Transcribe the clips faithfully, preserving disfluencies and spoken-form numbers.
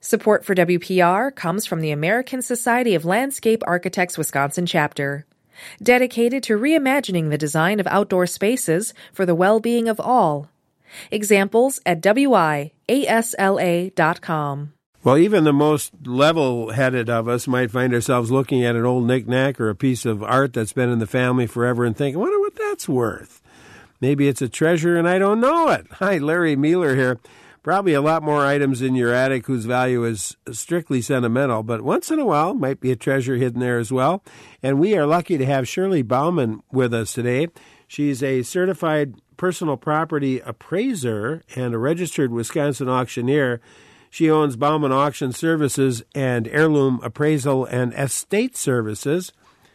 Support for W P R comes from the American Society of Landscape Architects Wisconsin chapter, dedicated to reimagining the design of outdoor spaces for the well-being of all. Examples at W I A S L A dot com. Well, even the most level-headed of us might find ourselves looking at an old knick-knack or a piece of art that's been in the family forever and think, I wonder what that's worth. Maybe it's a treasure and I don't know it. Hi, Larry Mueller here. Probably a lot more items in your attic whose value is strictly sentimental, but once in a while might be a treasure hidden there as well. And we are lucky to have Shirley Bauman with us today. She's a certified personal property appraiser and a registered Wisconsin auctioneer. She owns Bauman Auction Services and Heirloom Appraisal and Estate Services.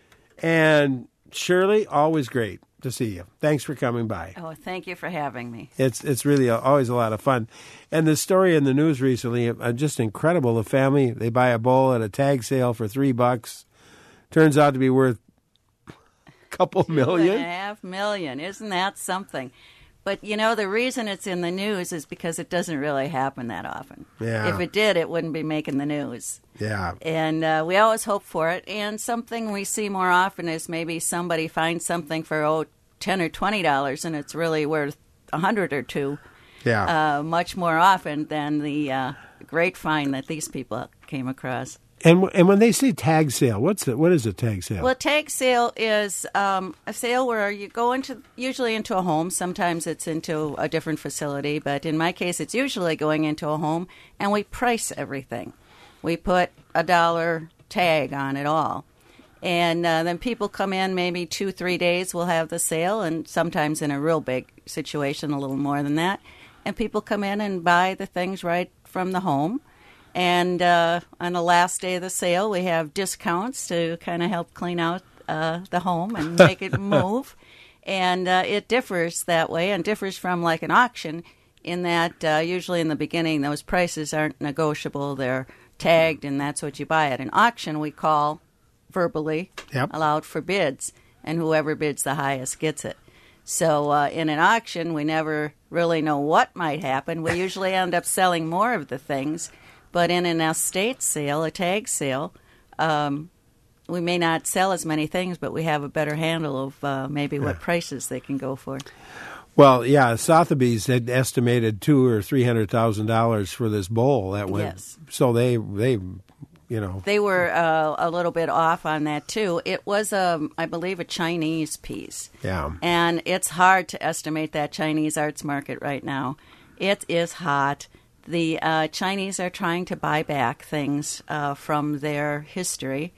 And Shirley, always great to see you. Thanks for coming by. Oh, thank you for having me. It's it's really a, always a lot of fun. And the story in the news recently, uh, just incredible. The family, they buy a bull at a tag sale for three bucks. Turns out to be worth a couple Two million. and a half million. Isn't that something? But, you know, the reason it's in the news is because it doesn't really happen that often. Yeah. If it did, it wouldn't be making the news. Yeah. And uh, we always hope for it. And something we see more often is maybe somebody finds something for, oh, ten or twenty dollars, and it's really worth a hundred or two. Yeah. Uh, much more often than the uh, great find that these people came across. And and when they say tag sale, what's it? What is a tag sale? Well, a tag sale is um, a sale where you go into, usually into a home. Sometimes it's into a different facility, but in my case, it's usually going into a home, and we price everything. We put a dollar tag on it all. And uh, then people come in maybe two, three days, we'll have the sale, and sometimes in a real big situation, a little more than that. And people come in and buy the things right from the home. And uh, on the last day of the sale, we have discounts to kind of help clean out uh, the home and make it move. And uh, it differs that way, and differs from like an auction in that uh, usually in the beginning those prices aren't negotiable. They're tagged, and that's what you buy. At an auction, we call verbally yep. allowed for bids, and whoever bids the highest gets it. So uh, in an auction, we never really know what might happen. We usually end up selling more of the things. But in an estate sale, a tag sale, um, we may not sell as many things, but we have a better handle of uh, maybe yeah. what prices they can go for. Well, yeah, Sotheby's had estimated two or three hundred thousand dollars for this bowl. That went, yes. So they, they, you know, they were uh, a little bit off on that too. It was, um, I believe, a Chinese piece. Yeah, and it's hard to estimate that Chinese arts market right now. It is hot. The uh, Chinese are trying to buy back things uh, from their history,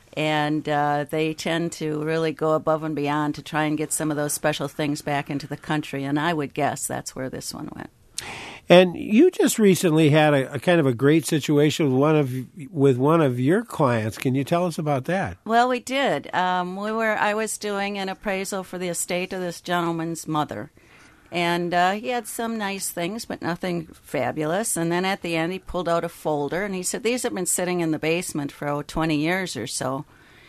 and uh, they tend to really go above and beyond to try and get some of those special things back into the country, and I would guess that's where this one went. And you just recently had a, a kind of a great situation with one of with one of your clients. Can you tell us about that? Well, we did. Um, we were. I was doing an appraisal for the estate of this gentleman's mother. And uh, he had some nice things, but nothing fabulous. And then at the end, he pulled out a folder, and he said, these have been sitting in the basement for oh, twenty years or so.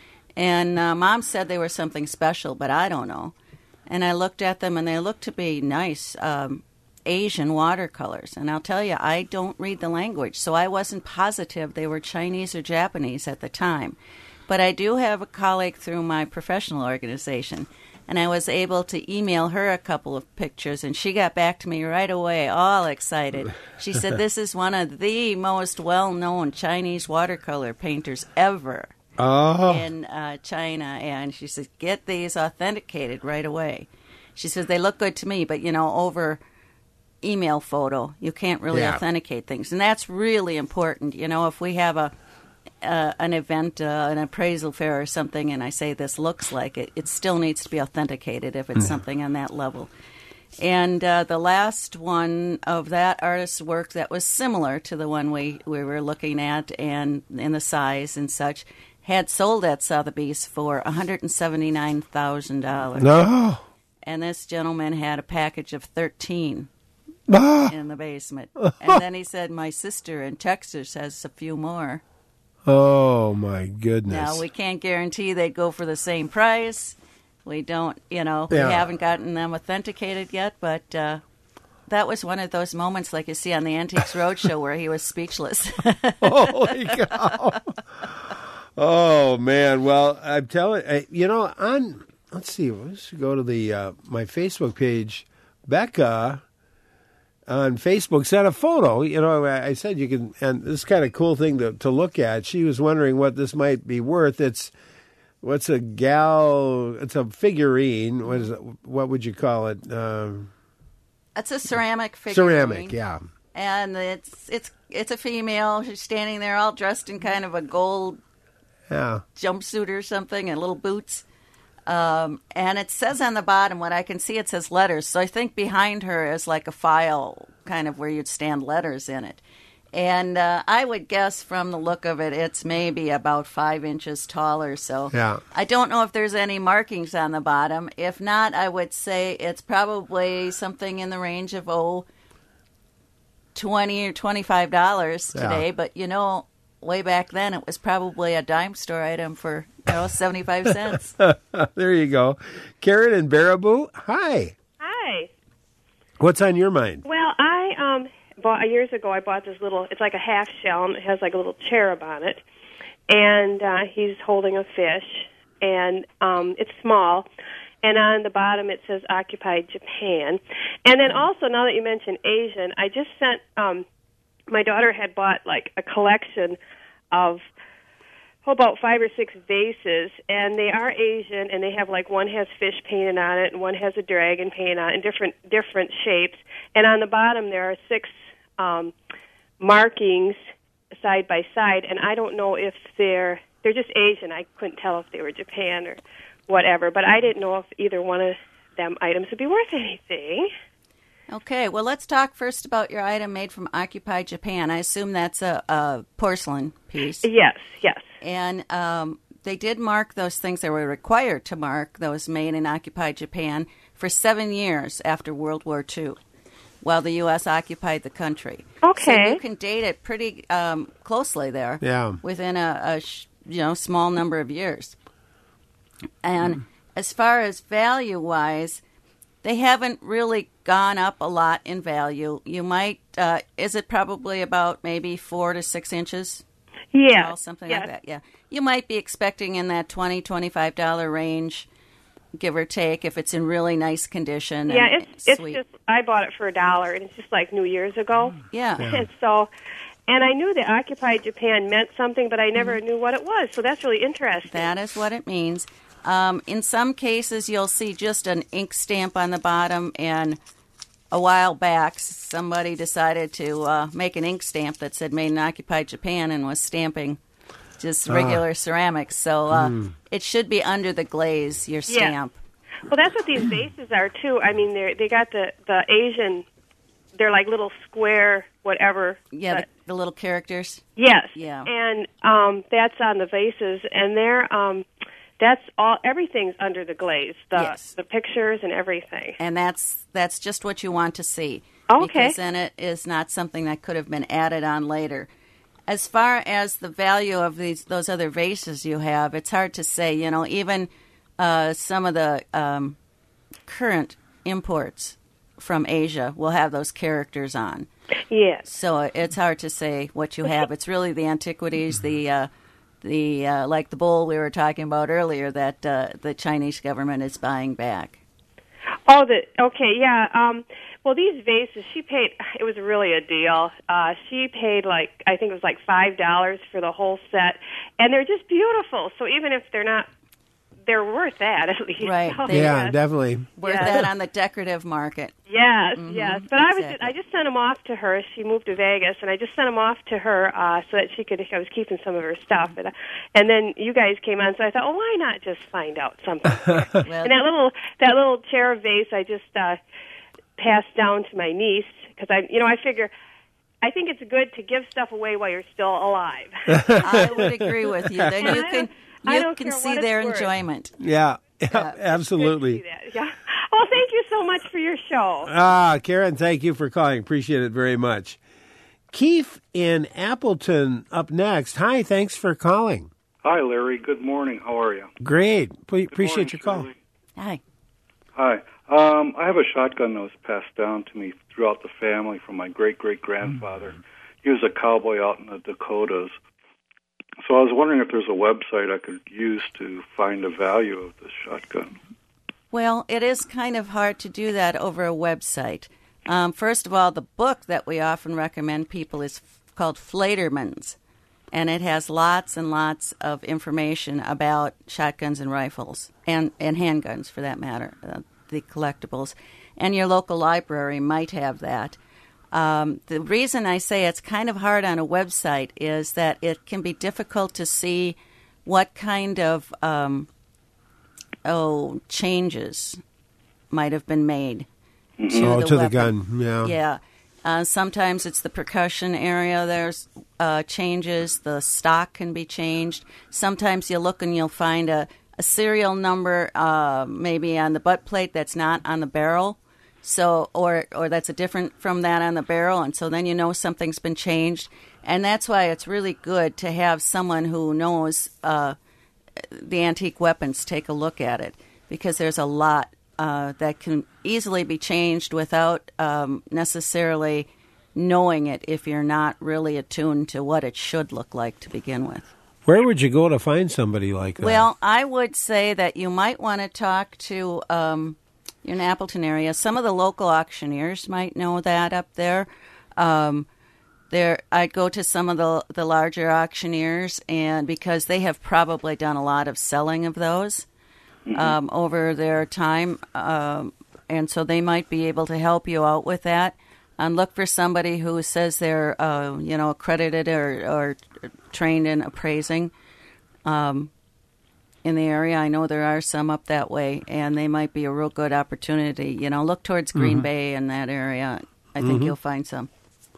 And uh, Mom said they were something special, but I don't know. And I looked at them, and they looked to be nice um, Asian watercolors. And I'll tell you, I don't read the language, so I wasn't positive they were Chinese or Japanese at the time. But I do have a colleague through my professional organization, and I was able to email her a couple of pictures, and she got back to me right away, all excited. She said, this is one of the most well-known Chinese watercolor painters ever oh. in uh, China. And she said, get these authenticated right away. She says, they look good to me, but, you know, over email photo, you can't really yeah. authenticate things. And that's really important. You know, if we have a Uh, an event, uh, an appraisal fair or something, and I say this looks like it, it still needs to be authenticated if it's mm. something on that level. And uh, the last one of that artist's work that was similar to the one we, we were looking at and in the size and such had sold at Sotheby's for one hundred seventy-nine thousand dollars. No. And this gentleman had a package of thirteen ah. in the basement. And then he said, my sister in Texas has a few more. Oh, my goodness. Now, we can't guarantee they go for the same price. We don't, you know, yeah. we haven't gotten them authenticated yet, but uh, that was one of those moments like you see on the Antiques Roadshow where he was speechless. Holy cow. Oh, man. Well, I'm telling you, you know, on, let's see, let's go to the uh, my Facebook page. Becca on Facebook sent a photo. You know, I said you can, and this is kind of cool thing to, to look at. She was wondering what this might be worth. It's, what's a gal, it's a figurine. What is it, what would you call it? Um, it's a ceramic figurine. Ceramic, yeah. And it's, it's, it's a female. She's standing there all dressed in kind of a gold yeah. jumpsuit or something and little boots. Um, and it says on the bottom, what I can see, it says letters. So I think behind her is like a file kind of where you'd stand letters in it. And uh, I would guess from the look of it, it's maybe about five inches taller. So yeah. I don't know if there's any markings on the bottom. If not, I would say it's probably something in the range of, oh, twenty or twenty-five dollars today. Yeah. But, you know, way back then, it was probably a dime store item for, you know, seventy-five cents. There you go. Karen and Baraboo, hi. Hi. What's on your mind? Well, I um bought years ago. I bought this little. It's like a half shell, and it has like a little cherub on it, and uh, he's holding a fish, and um, it's small. And on the bottom it says "Occupied Japan." And then also, now that you mentioned Asian, I just sent. Um, my daughter had bought like a collection of oh, about five or six vases, and they are Asian, and they have like one has fish painted on it, and one has a dragon painted on it, in different different shapes. And on the bottom there are six um, markings side by side, and I don't know if they're they're just Asian. I couldn't tell if they were Japan or whatever, but I didn't know if either one of them items would be worth anything. Okay, well, let's talk first about your item made from Occupied Japan. I assume that's a, a porcelain piece. Yes, yes. And um, they did mark those things. They were required to mark those made in Occupied Japan for seven years after World War Two, while the U S occupied the country. Okay. So you can date it pretty um, closely there. Yeah. Within a, a sh- you know small number of years. And mm. as far as value-wise, they haven't really gone up a lot in value. You might, uh, is it probably about maybe four to six inches? Yeah. Tall, something yes. like that, yeah. You might be expecting in that twenty dollars, twenty-five dollars range, give or take, if it's in really nice condition. Yeah, and it's, it's sweet. just, I bought it for a dollar, and it's just like New Year's ago. Yeah. Yeah. And so, and I knew that Occupied Japan meant something, but I never mm-hmm. knew what it was, so that's really interesting. That is what it means. Um, in some cases, you'll see just an ink stamp on the bottom, and a while back, somebody decided to uh, make an ink stamp that said made in Occupied Japan and was stamping just regular ah. ceramics. So uh, mm. it should be under the glaze, your stamp. Yeah. Well, that's what these vases are, too. I mean, they they got the, the Asian, they're like little square whatever. Yeah, but, the, the little characters. Yes. Yeah. And um, that's on the vases, and they're... Um, That's all. Everything's under the glaze. The yes. the pictures and everything. And that's that's just what you want to see. Okay. Because then it is not something that could have been added on later. As far as the value of these those other vases you have, it's hard to say. You know, even uh, some of the um, current imports from Asia will have those characters on. Yes. So it's hard to say what you have. It's really the antiquities, the uh, The uh, like the bowl we were talking about earlier that uh, the Chinese government is buying back. Oh, the okay, yeah. Um, well, these vases, she paid. It was really a deal. Uh, she paid like I think it was like five dollars for the whole set, and they're just beautiful. So even if they're not, they're worth that at least. Right? So, yeah, yes. definitely worth yes. that on the decorative market. Yes, mm-hmm, yes. But exactly. I was I just sent them off to her. She moved to Vegas, and I just sent them off to her uh, so that she could. I was keeping some of her stuff, and, uh, and then you guys came on, so I thought, oh, why not just find out something? Well, and that little that little cherub vase, I just uh, passed down to my niece because I, you know, I figure. I think it's good to give stuff away while you're still alive. I would agree with you. Then And you I can don't- I you don't can care see what their it's worth. enjoyment. Yeah, yeah, Yeah. absolutely. Good to see that. Yeah. Well, thank you so much for your show. Ah, Karen, thank you for calling. Appreciate it very much. Keith in Appleton up next. Hi, thanks for calling. Hi, Larry. Good morning. How are you? Great. Pre- Good appreciate morning, your call. Shirley. Hi. Hi. Um, I have a shotgun that was passed down to me throughout the family from my great-great-grandfather. Mm-hmm. He was a cowboy out in the Dakotas. So I was wondering if there's a website I could use to find the value of this shotgun. Well, it is kind of hard to do that over a website. Um, first of all, the book that we often recommend people is f- called Flaterman's, and it has lots and lots of information about shotguns and rifles, and, and handguns for that matter, uh, the collectibles. And your local library might have that. Um, the reason I say it's kind of hard on a website is that it can be difficult to see what kind of um, oh changes might have been made mm-hmm. to oh, the to weapon. the gun. Yeah, yeah. Uh, sometimes it's the percussion area. There's uh, changes. The stock can be changed. Sometimes you look and you'll find a, a serial number, uh, maybe on the butt plate that's not on the barrel. So, or or that's a different from that on the barrel, and so then you know something's been changed, and that's why it's really good to have someone who knows uh, the antique weapons take a look at it, because there's a lot uh, that can easily be changed without um, necessarily knowing it if you're not really attuned to what it should look like to begin with. Where would you go to find somebody like that? Well, I would say that you might want to talk to. Um, in Appleton area, some of the local auctioneers might know that up there. Um, there, I'd go to some of the the larger auctioneers, and because they have probably done a lot of selling of those mm-hmm. um, over their time, um, and so they might be able to help you out with that. And look for somebody who says they're, uh, you know, accredited or, or trained in appraising. Um, In the area, I know there are some up that way, and they might be a real good opportunity. You know, look towards Green mm-hmm. Bay and that area. I think mm-hmm. you'll find some.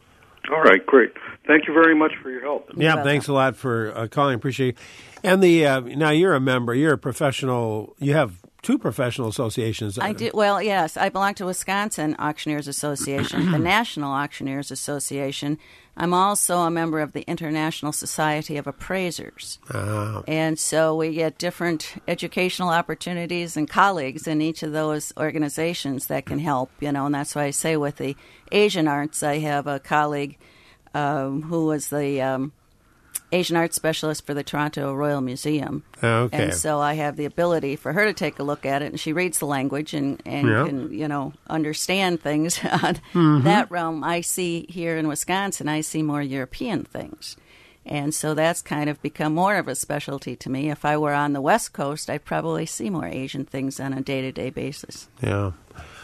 All right, great. Thank you very much for your help. Yeah, You're thanks welcome. a lot for uh, calling. Appreciate it. And the uh, now you're a member. You're a professional. You have two professional associations. I do. Well, yes, I belong to Wisconsin Auctioneers Association, the National Auctioneers Association. I'm also a member of the International Society of Appraisers. Uh-huh. And so we get different educational opportunities and colleagues in each of those organizations that can help, you know, and that's why I say with the Asian arts, I have a colleague um, who was the um, Asian arts specialist for the Toronto Royal Museum. Okay. And so I have the ability for her to take a look at it, and she reads the language and, and yeah. can, you know, understand things on mm-hmm. that realm. I see here in Wisconsin, I see more European things. And so that's kind of become more of a specialty to me. If I were on the West Coast, I'd probably see more Asian things on a day-to-day basis. Yeah.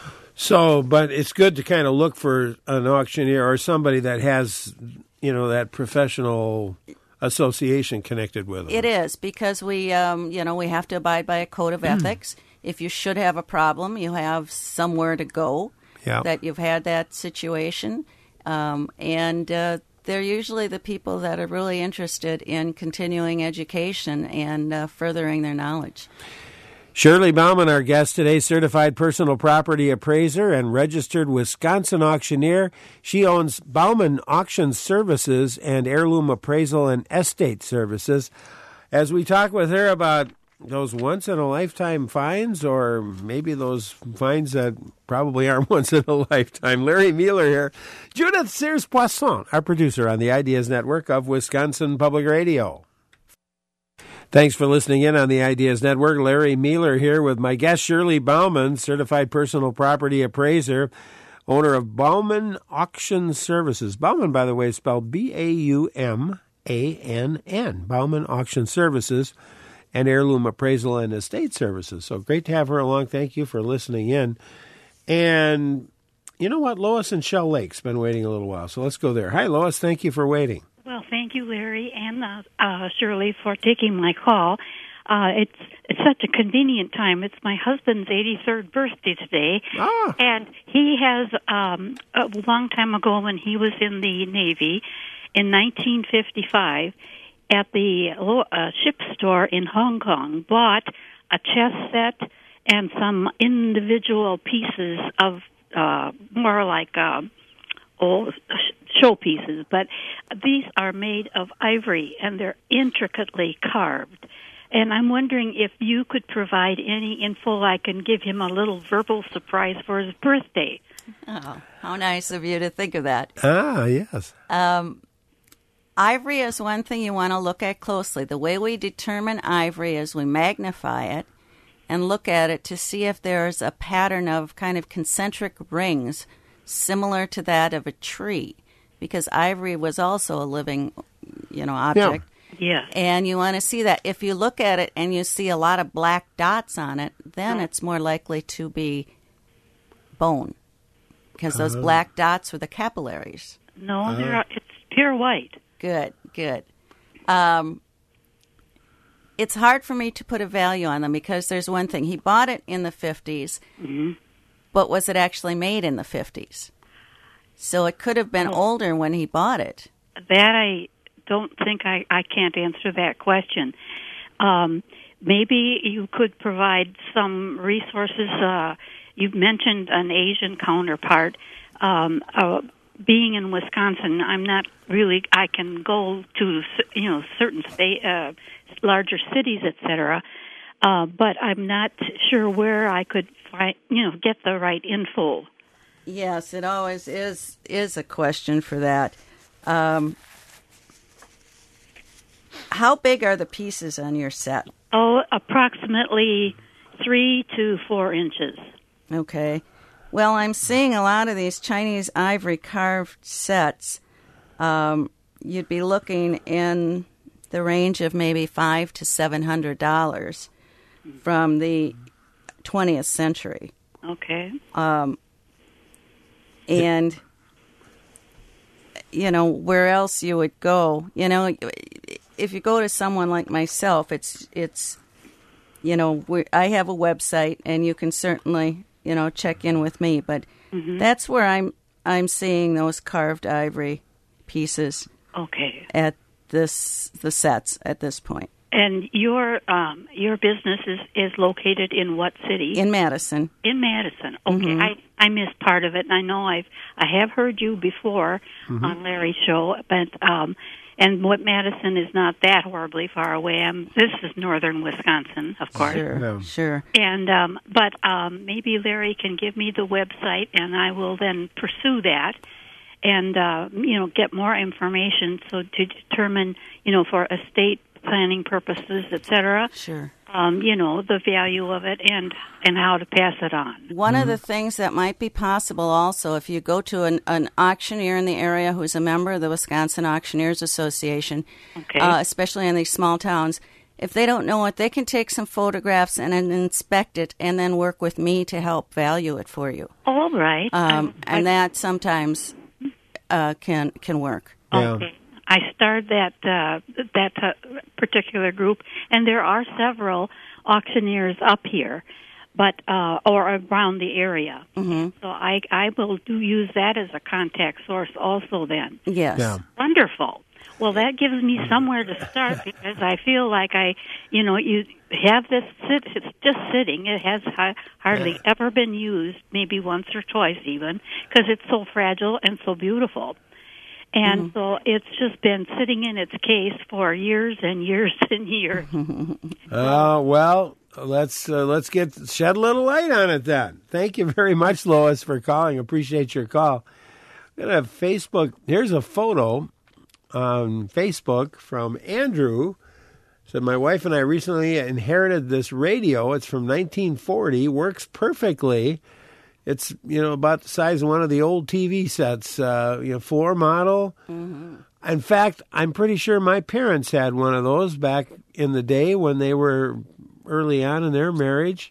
So, but it's good to kind of look for an auctioneer or somebody that has, you know, that professional association connected with them. It is, because we, um, you know, we have to abide by a code of ethics. If you should have a problem, you have somewhere to go yeah. that you've had that situation. Um, and uh, they're usually the people that are really interested in continuing education and uh, furthering their knowledge. Shirley Bauman, our guest today, certified personal property appraiser and registered Wisconsin auctioneer. She owns Bauman Auction Services and Heirloom Appraisal and Estate Services. As we talk with her about those once-in-a-lifetime finds, or maybe those finds that probably aren't once-in-a-lifetime. Larry Mueller here. Judith Sears-Poisson, our producer on the Ideas Network of Wisconsin Public Radio. Thanks for listening in on the Ideas Network. Larry Mueller here with my guest, Shirley Bauman, certified personal property appraiser, owner of Bauman Auction Services. Bauman, by the way, is spelled B A U M A N N, Bauman Auction Services, and Heirloom Appraisal and Estate Services. So great to have her along. Thank you for listening in. And you know what? Lois in Shell Lake's been waiting a little while, so let's go there. Hi, Lois. Thank you for waiting. Well, thank you, Larry and uh, uh, Shirley, for taking my call. Uh, it's it's such a convenient time. It's my husband's eighty-third birthday today, ah. and he has, um, a long time ago when he was in the Navy, in nineteen fifty-five, at the uh, ship store in Hong Kong, bought a chess set and some individual pieces of uh, more like uh, old showpieces, but these are made of ivory and they're intricately carved. And I'm wondering if you could provide any info I can give him a little verbal surprise for his birthday. Oh, how nice of you to think of that. Ah, yes. Um, ivory is one thing you want to look at closely. The way we determine ivory is we magnify it and look at it to see if there's a pattern of kind of concentric rings similar to that of a tree, because ivory was also a living, you know, object. Yeah. Yeah. And you want to see that. If you look at it and you see a lot of black dots on it, then it's more likely to be bone, because those Uh-huh. black dots are the capillaries. No, Uh-huh. they're, it's pure white. Good, good. Um, it's hard for me to put a value on them because there's one thing. He bought it in the fifties, Mm-hmm. but was it actually made in the fifties? So it could have been Oh. older when he bought it. That I don't think I, I can't answer that question. Um, maybe you could provide some resources. Uh, you've mentioned an Asian counterpart. Um, uh, being in Wisconsin, I'm not really. I can go to you know certain state, uh, larger cities, et cetera. Uh, but I'm not sure where I could find you know get the right info. Yes, it always is is a question for that. Um, how big are the pieces on your set? Oh, approximately three to four inches. Okay. Well, I'm seeing a lot of these Chinese ivory carved sets. Um, you'd be looking in the range of maybe five to seven hundred dollars from the twentieth century. Okay. Um, and you know where else you would go? You know, if you go to someone like myself, it's it's you know we I have a website, and you can certainly you know check in with me. But Mm-hmm. that's where I'm I'm seeing those carved ivory pieces Okay. at this the sets at this point And your um, your business is, is located in what city? in Madison. In Madison. Okay, Mhm. I, I missed part of it, and I know I've I have heard you before on Larry's show, but um, and what Madison is not that horribly far away. I'm, this is northern Wisconsin, of course. Sure, Yeah. sure. And um, but um, maybe Larry can give me the website, and I will then pursue that, and uh, you know get more information so to determine you know for estate planning purposes, et cetera. Sure. Um, you know the value of it and and how to pass it on. One of the things that might be possible also, if you go to an, an auctioneer in the area who's a member of the Wisconsin Auctioneers Association, Okay. uh, especially in these small towns, if they don't know it, they can take some photographs and then inspect it and then work with me to help value it for you. All right. Um, Um, and I- that sometimes uh, can can work. Yeah. Okay. I started that uh, that uh, particular group, and there are several auctioneers up here, but uh, or around the area. Mm-hmm. So I I will do use that as a contact source also. Then Yes. Yeah. wonderful. Well, that gives me somewhere to start because I feel like I, you know, you have this sit. It's just sitting. It has ha- hardly ever been used, maybe once or twice even, because it's so fragile and so beautiful. And so it's just been sitting in its case for years and years and years. Uh, well, let's uh, let's get shed a little light on it then. Thank you very much, Lois, for calling. Appreciate your call. We're gonna have Facebook. Here's a photo on Facebook from Andrew. Said my wife and I recently inherited this radio. It's from nineteen forty. Works perfectly. It's, you know, about the size of one of the old T V sets, uh, you know, floor model. Mm-hmm. In fact, I'm pretty sure my parents had one of those back in the day when they were early on in their marriage.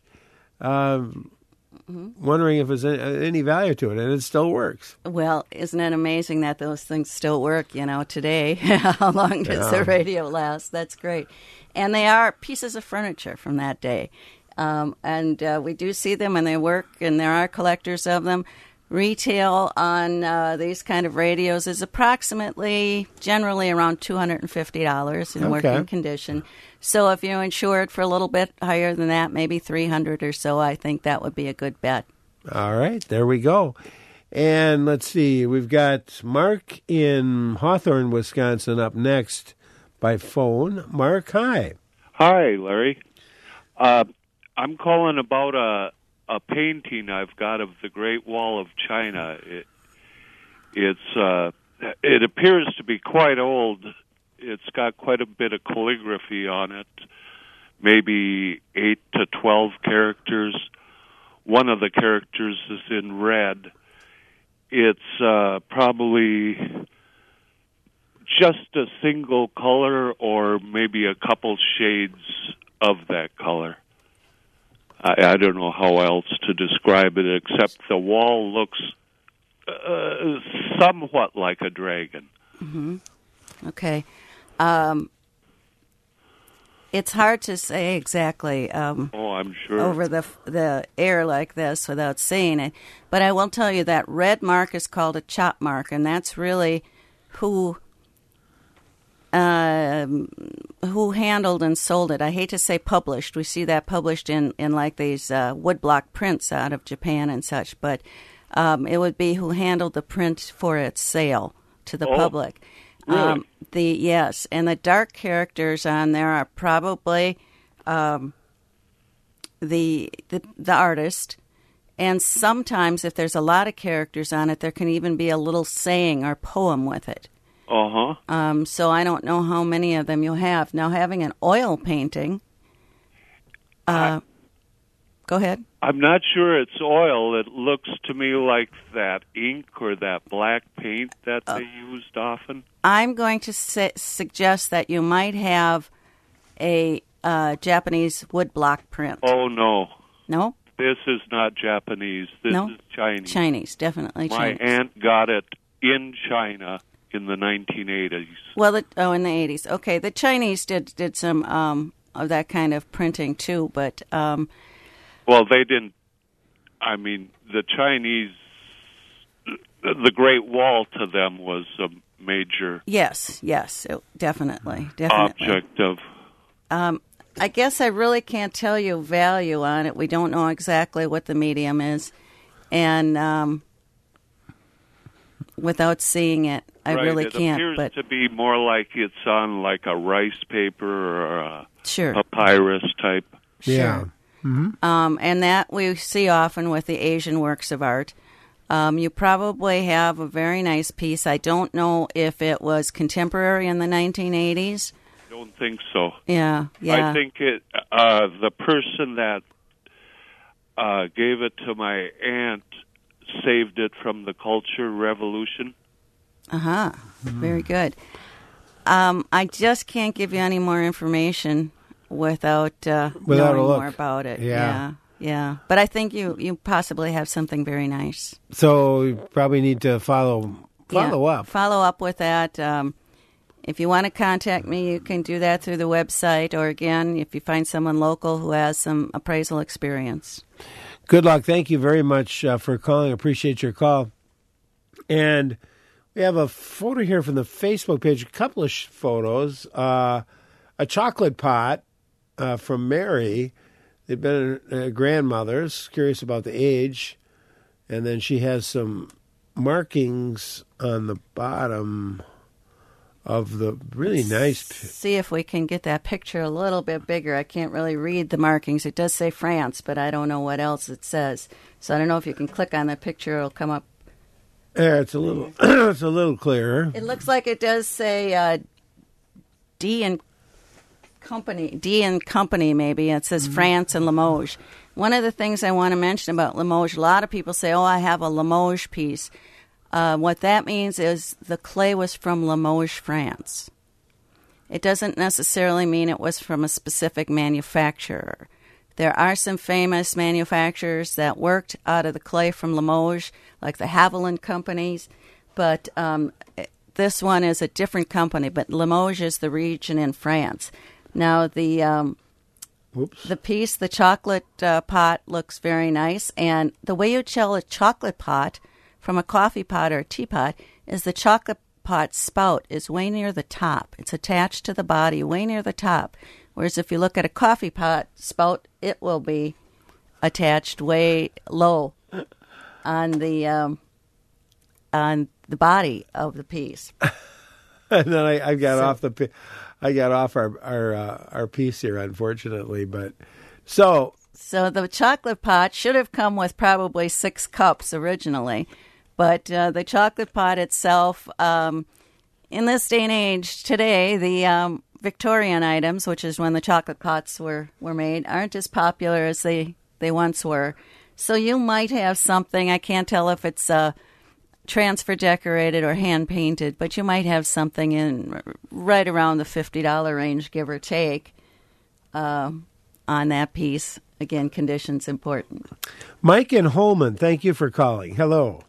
Um, mm-hmm. Wondering if there's any value to it, and it still works. Well, isn't it amazing that those things still work, you know, today? How long does Yeah. the radio last? That's great. And they are pieces of furniture from that day. Um, and uh, we do see them, and they work, and there are collectors of them. Retail on uh, these kind of radios is approximately, generally around two hundred fifty dollars in Okay. working condition. So if you're insured for a little bit higher than that, maybe three hundred dollars or so, I think that would be a good bet. All right, there we go. And let's see, we've got Mark in Hawthorne, Wisconsin up next by phone. Mark, hi. Hi, Larry. Uh, I'm calling about a a painting I've got of the Great Wall of China. It, it's uh, it appears to be quite old. It's got quite a bit of calligraphy on it, maybe eight to twelve characters. One of the characters is in red. It's uh, probably just a single color or maybe a couple shades of that color. I, I don't know how else to describe it, except the wall looks uh, somewhat like a dragon. Mm-hmm. Okay. Um, it's hard to say exactly um, oh, I'm sure. over the the air like this without seeing it. But I will tell you that red mark is called a chop mark, and that's really who uh, who handled and sold it. I hate to say published. We see that published in, in like these uh, woodblock prints out of Japan and such. But um, it would be who handled the print for its sale to the oh, public. Really? Um, the yes, and the dark characters on there are probably um, the, the the artist. And sometimes, if there's a lot of characters on it, there can even be a little saying or poem with it. Uh-huh. Um, so I don't know how many of them you'll have. Now, having an oil painting, uh, I, go ahead. I'm not sure it's oil. It looks to me like that ink or that black paint that uh, they used often. I'm going to su- suggest that you might have a uh, Japanese woodblock print. Oh, no. No? This is not Japanese. This no? is Chinese. Chinese, definitely My Chinese. My aunt got it in China in the nineteen eighties. Well, the, oh, in the eighties. Okay, the Chinese did did some um, of that kind of printing too, but um, well, they didn't. I mean, the Chinese, the Great Wall to them was a major. Yes, yes, it, definitely, definitely. Object of. Um, I guess I really can't tell you value on it. We don't know exactly what the medium is, and um, without seeing it, I right, really it can't. It appears but to be more like it's on like a rice paper or a sure. papyrus type. Sure. Yeah. Mm-hmm. Um, and that we see often with the Asian works of art. Um, you probably have a very nice piece. I don't know if it was contemporary in the nineteen eighties. I don't think so. Yeah, yeah. I think it. Uh, the person that uh, gave it to my aunt saved it from the Culture Revolution. Uh-huh. Mm. Very good. Um, I just can't give you any more information without, uh, without knowing a look. more about it. Yeah. yeah. Yeah. But I think you, you possibly have something very nice. So you probably need to follow follow yeah. up. Follow up with that. Um, if you want to contact me, you can do that through the website, or again, if you find someone local who has some appraisal experience. Good luck. Thank you very much uh, for calling. Appreciate your call. And we have a photo here from the Facebook page, a couple of sh- photos. Uh, a chocolate pot uh, from Mary. They've been uh, grandmothers, curious about the age. And then she has some markings on the bottom of the really nice. P- See if we can get that picture a little bit bigger. I can't really read the markings. It does say France, but I don't know what else it says. So I don't know if you can click on that picture. It'll come up. There, it's a little, it's a little clearer. It looks like it does say uh, D and Company, D and Company maybe. It says mm-hmm. France and Limoges. One of the things I want to mention about Limoges, a lot of people say, oh, I have a Limoges piece. Uh, what that means is the clay was from Limoges, France. It doesn't necessarily mean it was from a specific manufacturer. There are some famous manufacturers that worked out of the clay from Limoges, like the Haviland companies, but um, this one is a different company, but Limoges is the region in France. Now, the um, Oops. the piece, the chocolate uh, pot, looks very nice, and the way you tell a chocolate pot from a coffee pot or a teapot is the chocolate pot spout is way near the top. It's attached to the body way near the top. Whereas if you look at a coffee pot spout, it will be attached way low on the um, on the body of the piece. And then I, I got So- off the. pi- I got off our our uh, our piece here, unfortunately. But so So the chocolate pot should have come with probably six cups originally, but uh, the chocolate pot itself, um, in this day and age today, the um, Victorian items, which is when the chocolate pots were, were made, aren't as popular as they, they once were. So you might have something, I can't tell if it's uh, transfer decorated or hand painted, but you might have something in right around the fifty dollars range, give or take, uh, on that piece. Again, conditions important. Mike in Holman, thank you for calling. Hello.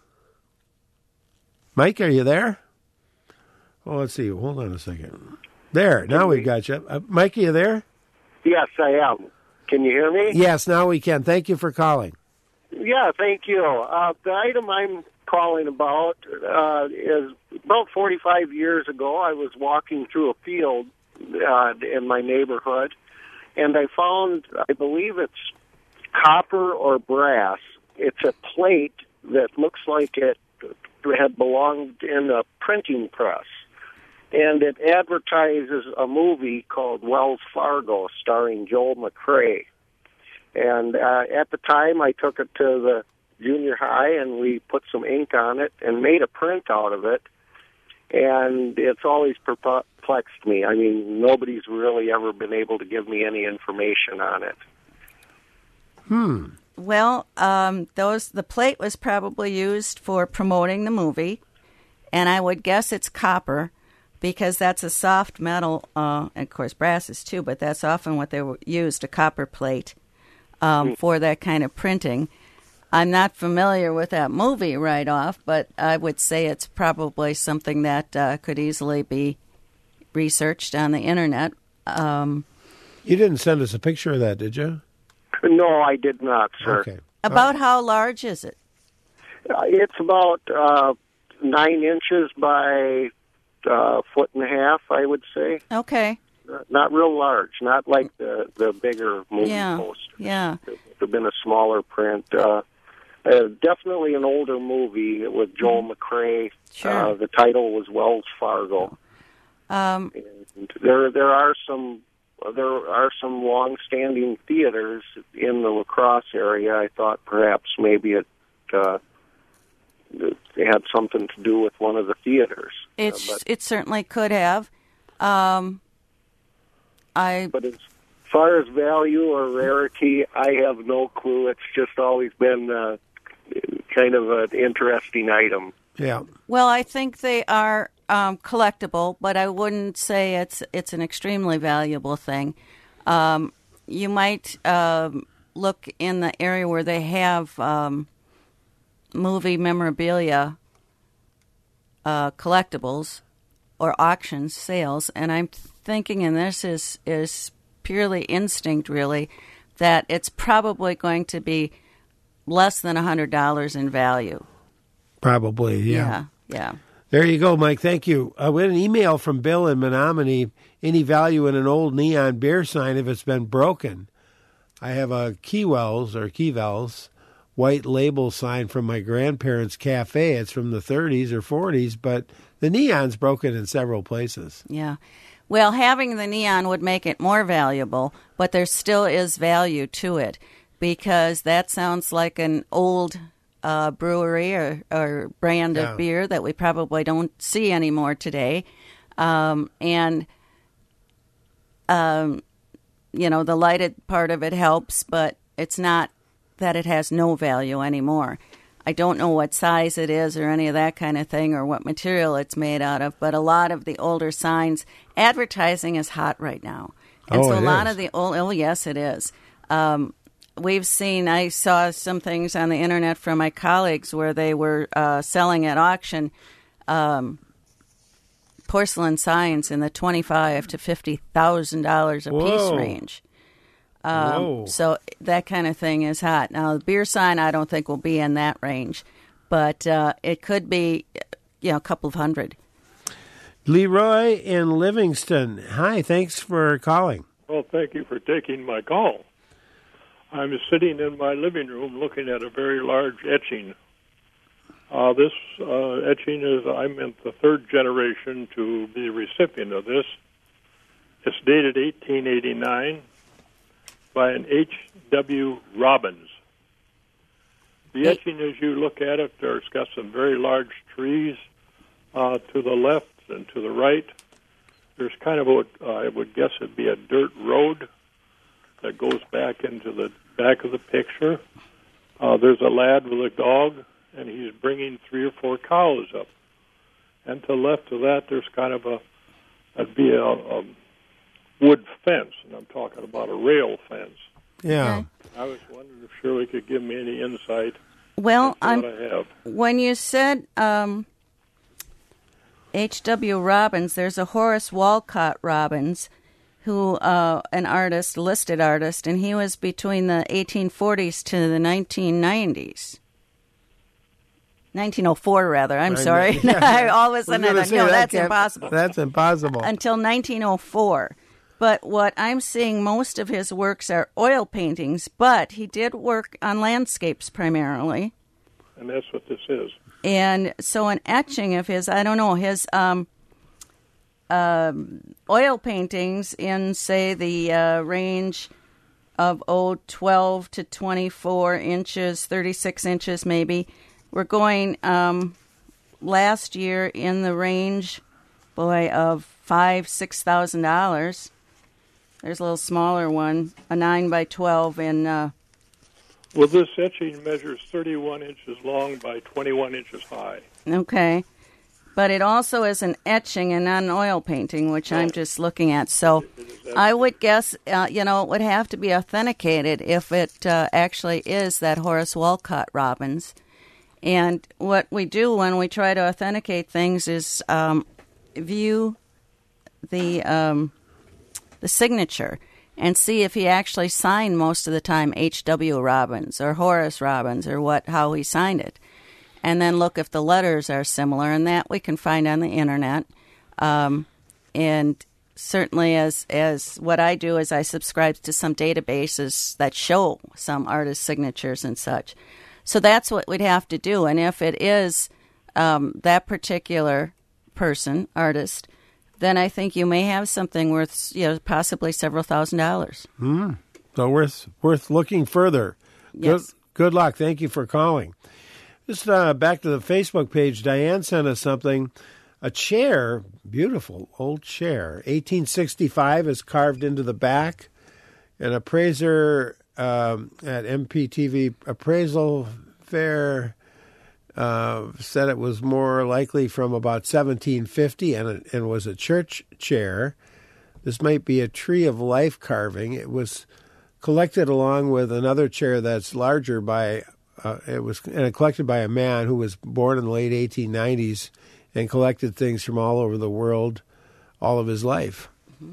Mike, are you there? Oh, let's see. Hold on a second. There, now we've got you. Uh, Mike, are you there? Yes, I am. Can you hear me? Yes, now we can. Thank you for calling. Yeah, thank you. Uh, the item I'm calling about uh, is about forty-five years ago. I was walking through a field uh, in my neighborhood, and I found, I believe it's copper or brass. It's a plate that looks like it had belonged in a printing press. And it advertises a movie called Wells Fargo, starring Joel McCrea. And uh, at the time, I took it to the junior high, and we put some ink on it and made a print out of it. And it's always perplexed me. I mean, nobody's really ever been able to give me any information on it. Hmm. Well, um, those the plate was probably used for promoting the movie, and I would guess it's copper, because that's a soft metal, uh, and of course brass is too, but that's often what they used, a copper plate, um, mm. for that kind of printing. I'm not familiar with that movie right off, but I would say it's probably something that uh, could easily be researched on the internet. Um, you didn't send us a picture of that, did you? No, I did not, sir. Okay. About oh. how large is it? Uh, it's about uh, nine inches by uh, foot and a half, I would say. Okay. Uh, not real large, not like the, the bigger movie yeah. poster. Yeah. It would have been a smaller print. Uh, uh, definitely an older movie with Joel McCrea. Sure. Uh, the title was Wells Fargo. Um, and there, there are some, there are some long-standing theaters in the La Crosse area. I thought perhaps maybe it, uh, it had something to do with one of the theaters. It's, uh, but, it certainly could have. Um, I. But as far as value or rarity, I have no clue. It's just always been uh, kind of an interesting item. Yeah. Well, I think they are um, collectible, but I wouldn't say it's it's an extremely valuable thing. Um, you might um, look in the area where they have um, movie memorabilia uh, collectibles or auctions, sales, and I'm thinking, and this is, is purely instinct, really, that it's probably going to be less than one hundred dollars in value. Probably, yeah. Yeah, yeah. There you go, Mike. Thank you. Uh, we had an email from Bill in Menominee. Any value in an old neon beer sign if it's been broken? I have a Keywells or Keywells white label sign from my grandparents' cafe. It's from the thirties or forties, but the neon's broken in several places. Yeah. Well, having the neon would make it more valuable, but there still is value to it because that sounds like an old uh, brewery or, or brand yeah. of beer that we probably don't see anymore today. Um, and, um, you know, the lighted part of it helps, but it's not that it has no value anymore. I don't know what size it is or any of that kind of thing or what material it's made out of, but a lot of the older signs, advertising is hot right now. And oh, so a lot is. of the old, oh, yes, it is. Um, we've seen, I saw some things on the internet from my colleagues where they were uh, selling at auction um, porcelain signs in the twenty-five to fifty thousand dollars a Whoa. piece range. Um, so that kind of thing is hot. Now, the beer sign, I don't think will be in that range, but uh, it could be, you know, a couple of hundred. Leroy in Livingston. Hi, thanks for calling. Well, thank you for taking my call. I'm sitting in my living room looking at a very large etching. Uh, this uh, etching is, I'm in the third generation to be the recipient of this. It's dated eighteen eighty-nine by an H W Robbins. The etching, as you look at it, there's got some very large trees uh, to the left and to the right. There's kind of what uh, I would guess would be a dirt road that goes back into the back of the picture. Uh, there's a lad with a dog, and he's bringing three or four cows up. And to the left of that, there's kind of a, that'd be a, a wood fence, and I'm talking about a rail fence. Yeah. Okay. I was wondering if Shirley could give me any insight. Well, I'm, what I have. When you said um, H W Robbins, there's a Horace Walcott Robbins, who uh, an artist, listed artist, and he was between the eighteen forties to the nineteen nineties. nineteen oh four, rather. I'm I sorry. I all of a sudden I thought, no, that that's impossible. That's impossible. Until nineteen oh four. But what I'm seeing, most of his works are oil paintings, but he did work on landscapes primarily. And that's what this is. And so an etching of his, I don't know, his um, uh, oil paintings in, say, the uh, range of, oh, twelve to twenty-four inches, thirty-six inches maybe. We're going um, last year in the range, boy, of five, six thousand dollars. There's a little smaller one, a nine by twelve in. Uh, well, this etching measures thirty-one inches long by twenty-one inches high. Okay, but it also is an etching and not an oil painting, which oh. I'm just looking at. So, I would guess, uh, you know, it would have to be authenticated if it uh, actually is that Horace Walcott Robbins. And what we do when we try to authenticate things is um, view the. Um, the signature and see if he actually signed most of the time H W Robbins or Horace Robbins or what how he signed it. And then look if the letters are similar, and that we can find on the internet. Um, and certainly as as what I do is I subscribe to some databases that show some artist signatures and such. So that's what we'd have to do. And if it is um, that particular person, artist, then I think you may have something worth, you know, possibly several thousand dollars. Mm. So worth worth looking further. Yes. Good, good luck. Thank you for calling. Just uh, back to the Facebook page, Diane sent us something. A chair, beautiful old chair, eighteen sixty-five is carved into the back. An appraiser um, at M P T V Appraisal Fair Uh, said it was more likely from about seventeen fifty and it, and was a church chair. This might be a tree of life carving. It was collected along with another chair that's larger by uh, it was and collected by a man who was born in the late eighteen nineties and collected things from all over the world all of his life.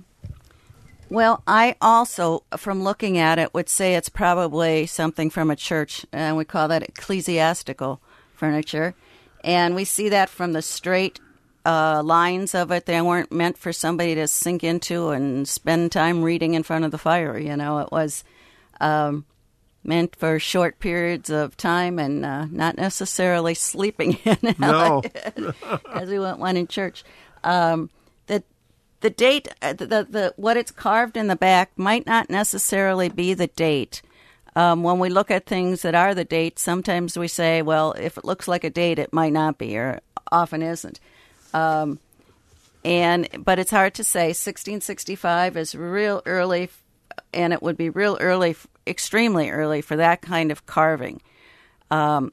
Well, I also, from looking at it, would say it's probably something from a church, and we call that ecclesiastical furniture, and we see that from the straight uh, lines of it. They weren't meant for somebody to sink into and spend time reading in front of the fire. You know, it was um, meant for short periods of time and uh, not necessarily sleeping in it. No, as we went one in church. Um, the the date, the, the the what it's carved in the back might not necessarily be the date. Um, when we look at things that are the date, sometimes we say, well, if it looks like a date, it might not be, or often isn't. Um, and but it's hard to say. sixteen sixty-five is real early, and it would be real early, extremely early for that kind of carving. Um,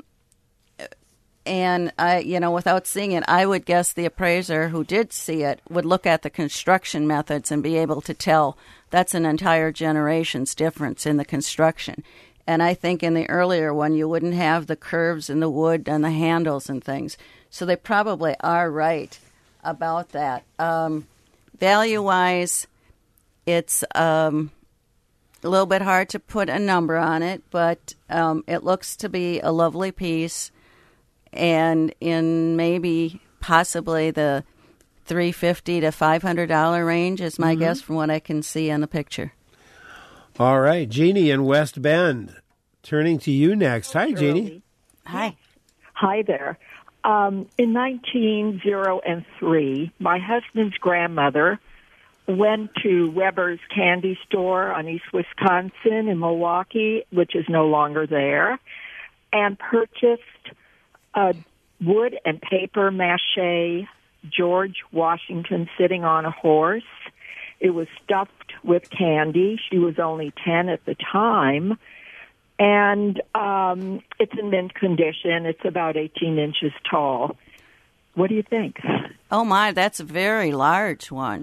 and I, you know, without seeing it, I would guess the appraiser who did see it would look at the construction methods and be able to tell that's an entire generation's difference in the construction. And I think in the earlier one, you wouldn't have the curves in the wood and the handles and things. So they probably are right about that. Um, value-wise, it's um, a little bit hard to put a number on it, but um, it looks to be a lovely piece. And in maybe possibly the three hundred fifty dollars to five hundred dollars range is my mm-hmm. guess from what I can see on the picture. All right. Jeannie in West Bend, turning to you next. Hi, Jeannie. Hi. Hi there. Um, in nineteen oh three, my husband's grandmother went to Weber's Candy Store on East Wisconsin in Milwaukee, which is no longer there, and purchased a wood and paper mache George Washington sitting on a horse. It was stuffed with candy. She was only ten at the time. And um, it's in mint condition. It's about eighteen inches tall. What do you think? Oh, my, that's a very large one.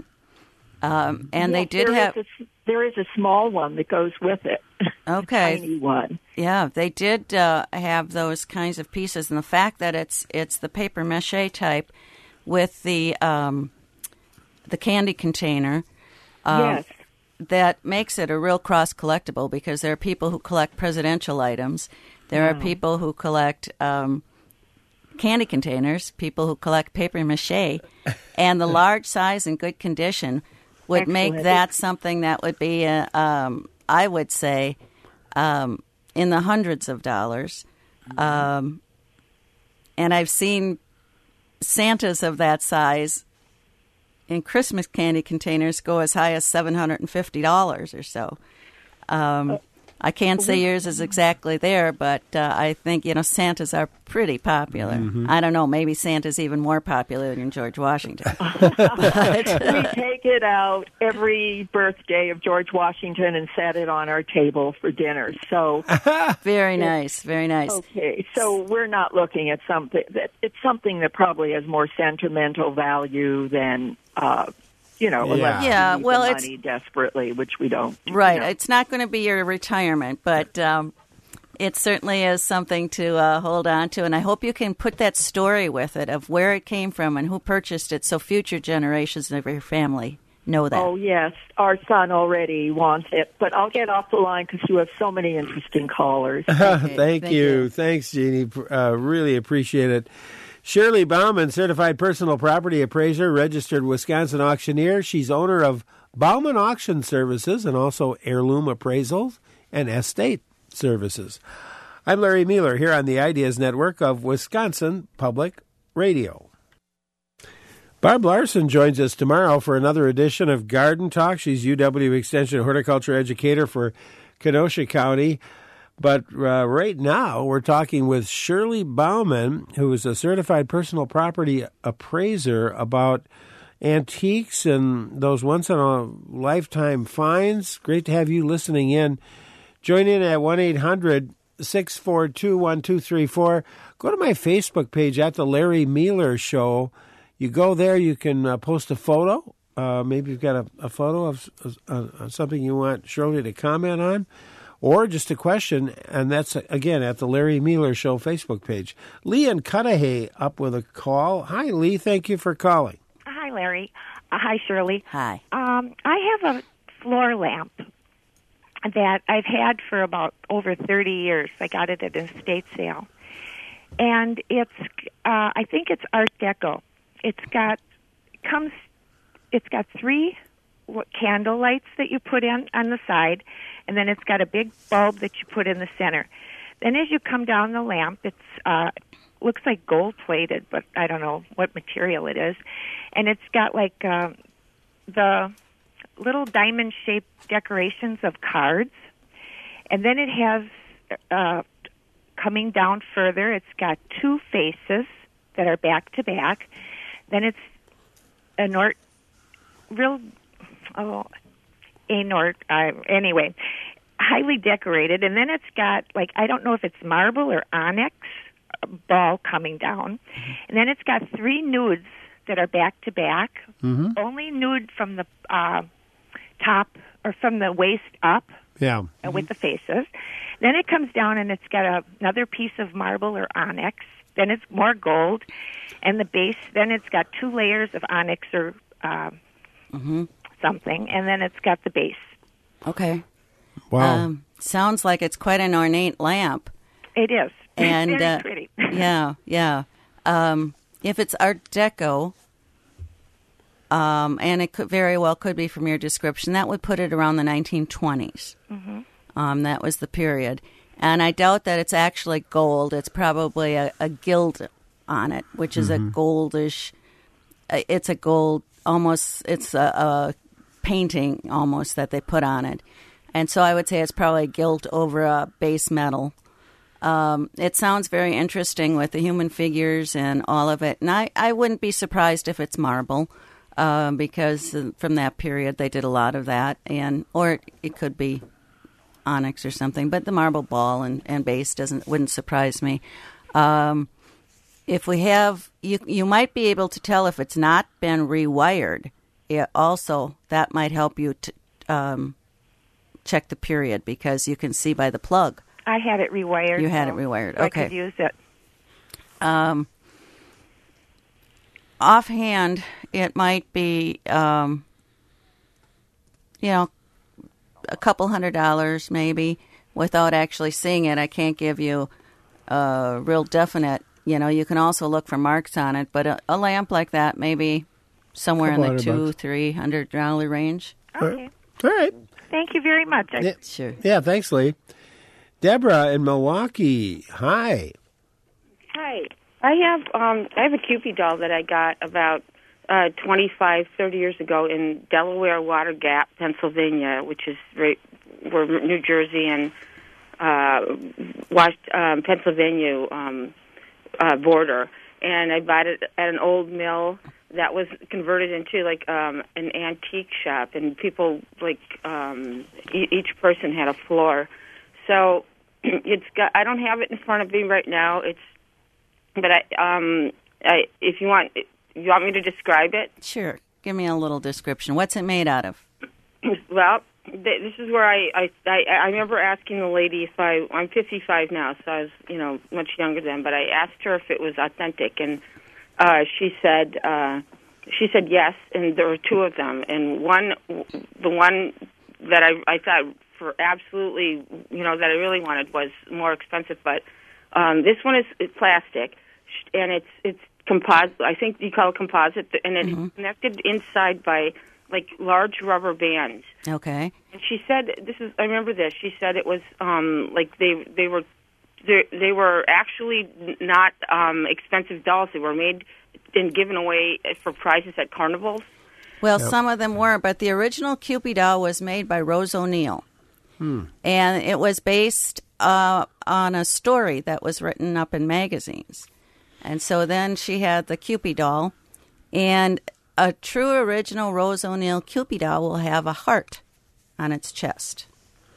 Um, and yes, they did there have... Is a, there is a small one that goes with it. Okay. A tiny one. Yeah, they did uh, have those kinds of pieces. And the fact that it's it's the paper mache type with the um, the candy container... Um, yes. That makes it a real cross collectible, because there are people who collect presidential items. There wow. are people who collect um, candy containers, people who collect paper mache, and the large size and good condition would Excellent. make that something that would be, uh, um, I would say, um, in the hundreds of dollars. Um, and I've seen Santas of that size in Christmas candy containers go as high as seven hundred fifty dollars or so. Um, I can't say yours is exactly there, but uh, I think, you know, Santas are pretty popular. Mm-hmm. I don't know, maybe Santa's even more popular than George Washington. but, we take it out every birthday of George Washington and set it on our table for dinner. So very nice, very nice. Okay, so we're not looking at something that it's something that probably has more sentimental value than uh, you know, Yeah. unless Yeah, you need well, the it's- money desperately, which we don't. Right. You know. It's not going to be your retirement, but um, it certainly is something to uh, hold on to. And I hope you can put that story with it of where it came from and who purchased it, so future generations of your family know that. Oh, yes. Our son already wants it. But I'll get off the line because you have so many interesting callers. Thank, Thank you. you. Thanks, Jeannie. Uh, really appreciate it. Shirley Bauman, certified personal property appraiser, registered Wisconsin auctioneer. She's owner of Bauman Auction Services and also Heirloom Appraisals and Estate Services. I'm Larry Mueller here on the Ideas Network of Wisconsin Public Radio. Barb Larson joins us tomorrow for another edition of Garden Talk. She's U W Extension horticulture educator for Kenosha County. But uh, right now, we're talking with Shirley Bauman, who is a certified personal property appraiser, about antiques and those once-in-a-lifetime finds. Great to have you listening in. Join in at one eight hundred six four two one two three four. Go to my Facebook page at The Larry Mueller Show. You go there, you can uh, post a photo. Uh, maybe you've got a, a photo of uh, something you want Shirley to comment on. Or just a question, and that's, again, at the Larry Mueller Show Facebook page. Lee and Cudahy up with a call. Hi, Lee. Thank you for calling. Hi, Larry. Uh, hi, Shirley. Hi. Um, I have a floor lamp that I've had for about over thirty years. I got it at an estate sale. And it's, uh, I think it's Art Deco. It's got, comes, it's got three candle lights that you put in on the side, and then it's got a big bulb that you put in the center. Then as you come down the lamp, it's uh, looks like gold-plated, but I don't know what material it is. And it's got like uh, the little diamond-shaped decorations of cards. And then it has, uh, coming down further, it's got two faces that are back-to-back. Then it's a nort, real... Oh, a nort, uh, anyway, highly decorated. And then it's got, like, I don't know if it's marble or onyx ball coming down. And then it's got three nudes that are back to back, Mm-hmm. only nude from the uh, top or from the waist up Yeah. uh, with the faces. Then it comes down and it's got a, another piece of marble or onyx. Then it's more gold. And the base, then it's got two layers of onyx or uh, Mm-hmm. something. And then it's got the base. Okay. Wow. Um, sounds like it's quite an ornate lamp. It is. And Very uh, pretty. yeah, yeah. Um, if it's Art Deco, um, and it could very well could be from your description, that would put it around the nineteen twenties. Mm-hmm. Um, that was the period. And I doubt that it's actually gold. It's probably a, a gild on it, which is Mm-hmm. a goldish, uh, it's a gold, almost, it's a, a painting almost that they put on it. And so I would say it's probably gilt over a base metal. Um, it sounds very interesting with the human figures and all of it. And I, I wouldn't be surprised if it's marble, uh, because from that period they did a lot of that. And or it could be onyx or something. But the marble ball and, and base doesn't wouldn't surprise me. Um, if we have, you you might be able to tell if it's not been rewired. It also, that might help you to um, check the period, because you can see by the plug. I had it rewired. You had so it rewired. so Okay. I could use it. Um, offhand, it might be, um, you know, a couple hundred dollars maybe. Without actually seeing it, I can't give you a real definite. You know, you can also look for marks on it, but a, a lamp like that, maybe somewhere in the two, bucks. three hundred dollar range. Okay. All right. Thank you very much. I- Yeah. Sure. Yeah, thanks, Lee. Deborah in Milwaukee. Hi. Hi. I have um I have a Cupid doll that I got about uh twenty-five, thirty years ago in Delaware Water Gap, Pennsylvania, which is right where New Jersey and uh Wash, um, Pennsylvania um uh border. And I bought it at an old mill that was converted into like um an antique shop, and people like um e- each person had a floor. So it's got. I don't have it in front of me right now. It's, but I um I if you want you want me to describe it. Sure. Give me a little description. What's it made out of? Well, th- this is where I, I I I remember asking the lady if I I'm fifty-five now, so I was you know much younger then. But I asked her if it was authentic, and uh, she said uh, she said yes, and there were two of them, and one the one that I I thought. For absolutely, you know, that I really wanted was more expensive, but um, this one is it's plastic, and it's it's composite. I think you call it composite, and it's mm-hmm. connected inside by like large rubber bands. Okay. And she said, "This is." I remember this. She said it was um, like they they were they, they were actually not um, expensive dolls. They were made and given away for prizes at carnivals. Well, Yep. some of them were, but the original Cupid doll was made by Rose O'Neill. Hmm. And it was based uh, on a story that was written up in magazines. And so then she had the Cupid doll. And a true original Rose O'Neill Cupid doll will have a heart on its chest.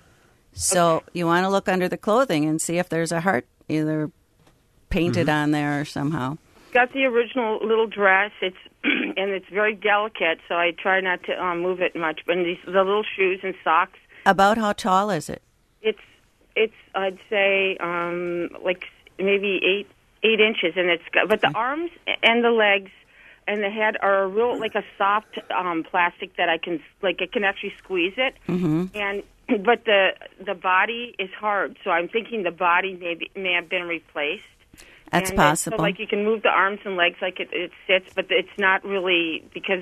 So okay. You want to look under the clothing and see if there's a heart either painted mm-hmm. on there or somehow. Got the original little dress. It's and it's very delicate, so I try not to um, move it much. And these the little shoes and socks. About how tall is it? It's it's I'd say um, like maybe eight eight inches, and it's got, but the arms and the legs and the head are a real like a soft um, plastic that I can like it can actually squeeze it, mm-hmm. and but the the body is hard, so I'm thinking the body may be, may have been replaced. That's and possible. So like you can move the arms and legs like it, it sits, but it's not really because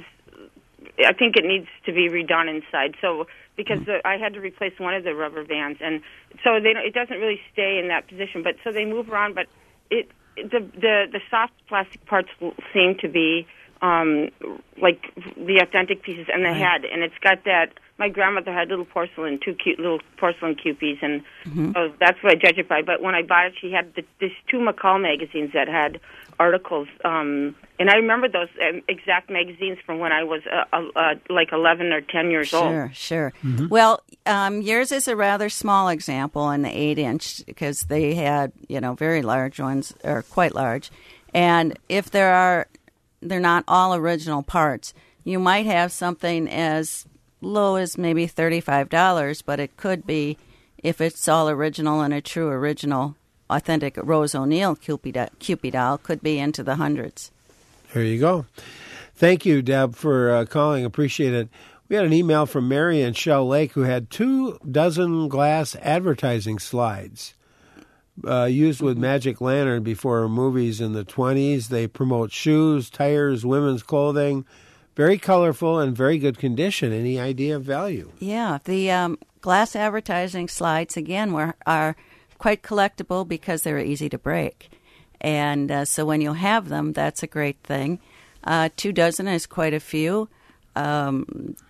I think it needs to be redone inside. So because the, I had to replace one of the rubber bands, and so they don't, it doesn't really stay in that position. But so they move around, but it the the the soft plastic parts seem to be um, like the authentic pieces, and the right. head, and it's got that. My grandmother had little porcelain, two cute little porcelain Cupies, and mm-hmm. so that's what I judge it by. But when I bought it, she had the, these two McCall magazines that had articles, um, and I remember those um, exact magazines from when I was uh, uh, uh, like eleven or ten years sure, old. Sure, sure. Mm-hmm. Well, um, yours is a rather small example in the eight inch because they had, you know, very large ones or quite large. And if there are, they're not all original parts. You might have something as low as maybe thirty-five dollars, but it could be, if it's all original and a true original, authentic Rose O'Neill Cupid, Cupid doll, could be into the hundreds. There you go. Thank you, Deb, for uh, calling. Appreciate it. We had an email from Mary in Shell Lake who had two dozen glass advertising slides uh, used with Magic Lantern before movies in the twenties. They promote shoes, tires, women's clothing. Very colorful and very good condition. Any idea of value? Yeah, the um, glass advertising slides, again, were are quite collectible because they're easy to break. And uh, so when you have them, that's a great thing. Uh, two dozen is quite a few. Um,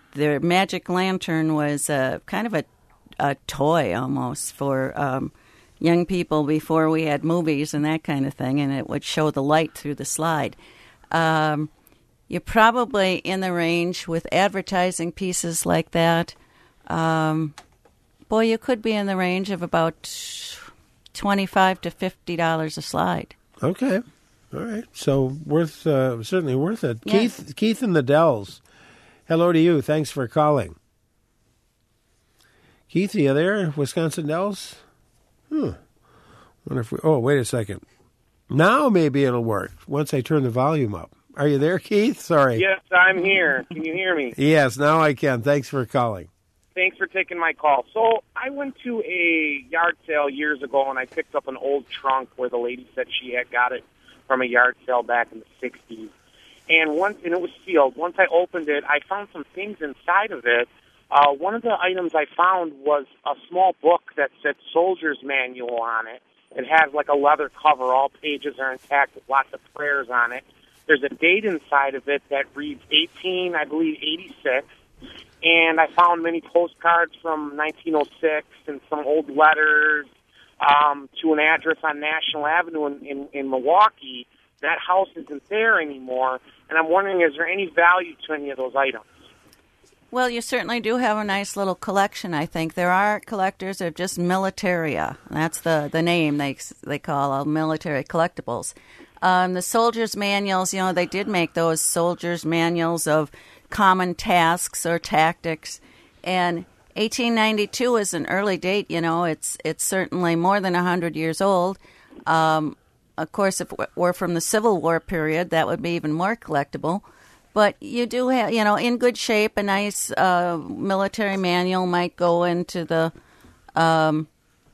their magic lantern was uh, kind of a, a toy almost for um, young people before we had movies and that kind of thing, and it would show the light through the slide. Um, you're probably in the range with advertising pieces like that. Um, boy, you could be in the range of about twenty-five to fifty dollars a slide. Okay. All right. So worth uh, certainly worth it. Yeah. Keith Keith in the Dells. Hello to you. Thanks for calling. Keith, are you there? Wisconsin Dells? Hmm. Wonder if we, oh, wait a second. Now maybe it'll work once I turn the volume up. Are you there, Keith? Sorry. Yes, I'm here. Can you hear me? Yes, now I can. Thanks for calling. Thanks for taking my call. So I went to a yard sale years ago, and I picked up an old trunk where the lady said she had got it from a yard sale back in the sixties. And once, and it was sealed. Once I opened it, I found some things inside of it. Uh, one of the items I found was a small book that said Soldier's Manual on it. It has like a leather cover. All pages are intact with lots of prayers on it. There's a date inside of it that reads eighteen, I believe, eighty-six. And I found many postcards from nineteen oh six and some old letters um, to an address on National Avenue in, in, in Milwaukee. That house isn't there anymore. And I'm wondering, is there any value to any of those items? Well, you certainly do have a nice little collection, I think. There are collectors of just militaria. That's the, the name they they call all military collectibles. Um, the soldiers' manuals, you know, they did make those soldiers' manuals of common tasks or tactics. And eighteen ninety-two is an early date, you know. It's it's certainly more than one hundred years old. Um, of course, if we're from the Civil War period, that would be even more collectible. But you do have, you know, in good shape, a nice uh, military manual might go into the, um,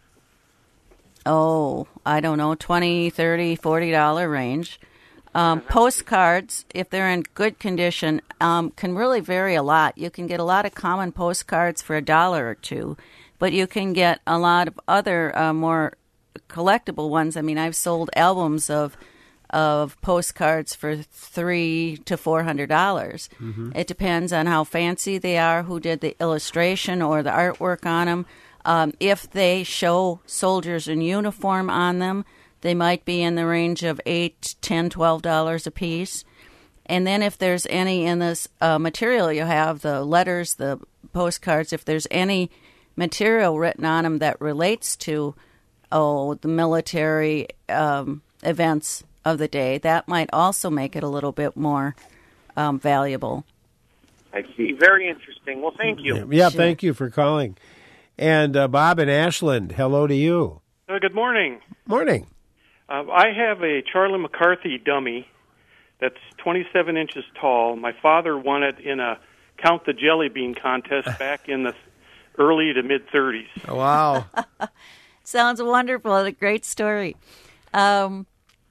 oh, I don't know, twenty, thirty, forty dollars range. Um, postcards, if they're in good condition, um, can really vary a lot. You can get a lot of common postcards for a dollar or two, but you can get a lot of other uh, more collectible ones. I mean, I've sold albums of of postcards for three to four hundred dollars. Mm-hmm. It depends on how fancy they are, who did the illustration or the artwork on them. Um, if they show soldiers in uniform on them, they might be in the range of eight, ten, twelve dollars a piece. And then if there's any in this uh, material you have, the letters, the postcards, if there's any material written on them that relates to, oh, the military um, events of the day, that might also make it a little bit more um, valuable. I see. Very interesting. Well, thank you. Yeah, sure. Thank you for calling. And uh, Bob in Ashland, hello to you. Uh, good morning. Morning. Uh, I have a Charlie McCarthy dummy that's twenty-seven inches tall. My father won it in a Count the Jelly Bean contest back in the early to mid-thirties. Wow. Sounds wonderful. A great story. Um,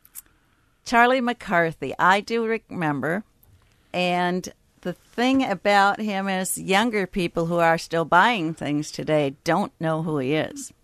Charlie McCarthy, I do remember. And the thing about him is younger people who are still buying things today don't know who he is.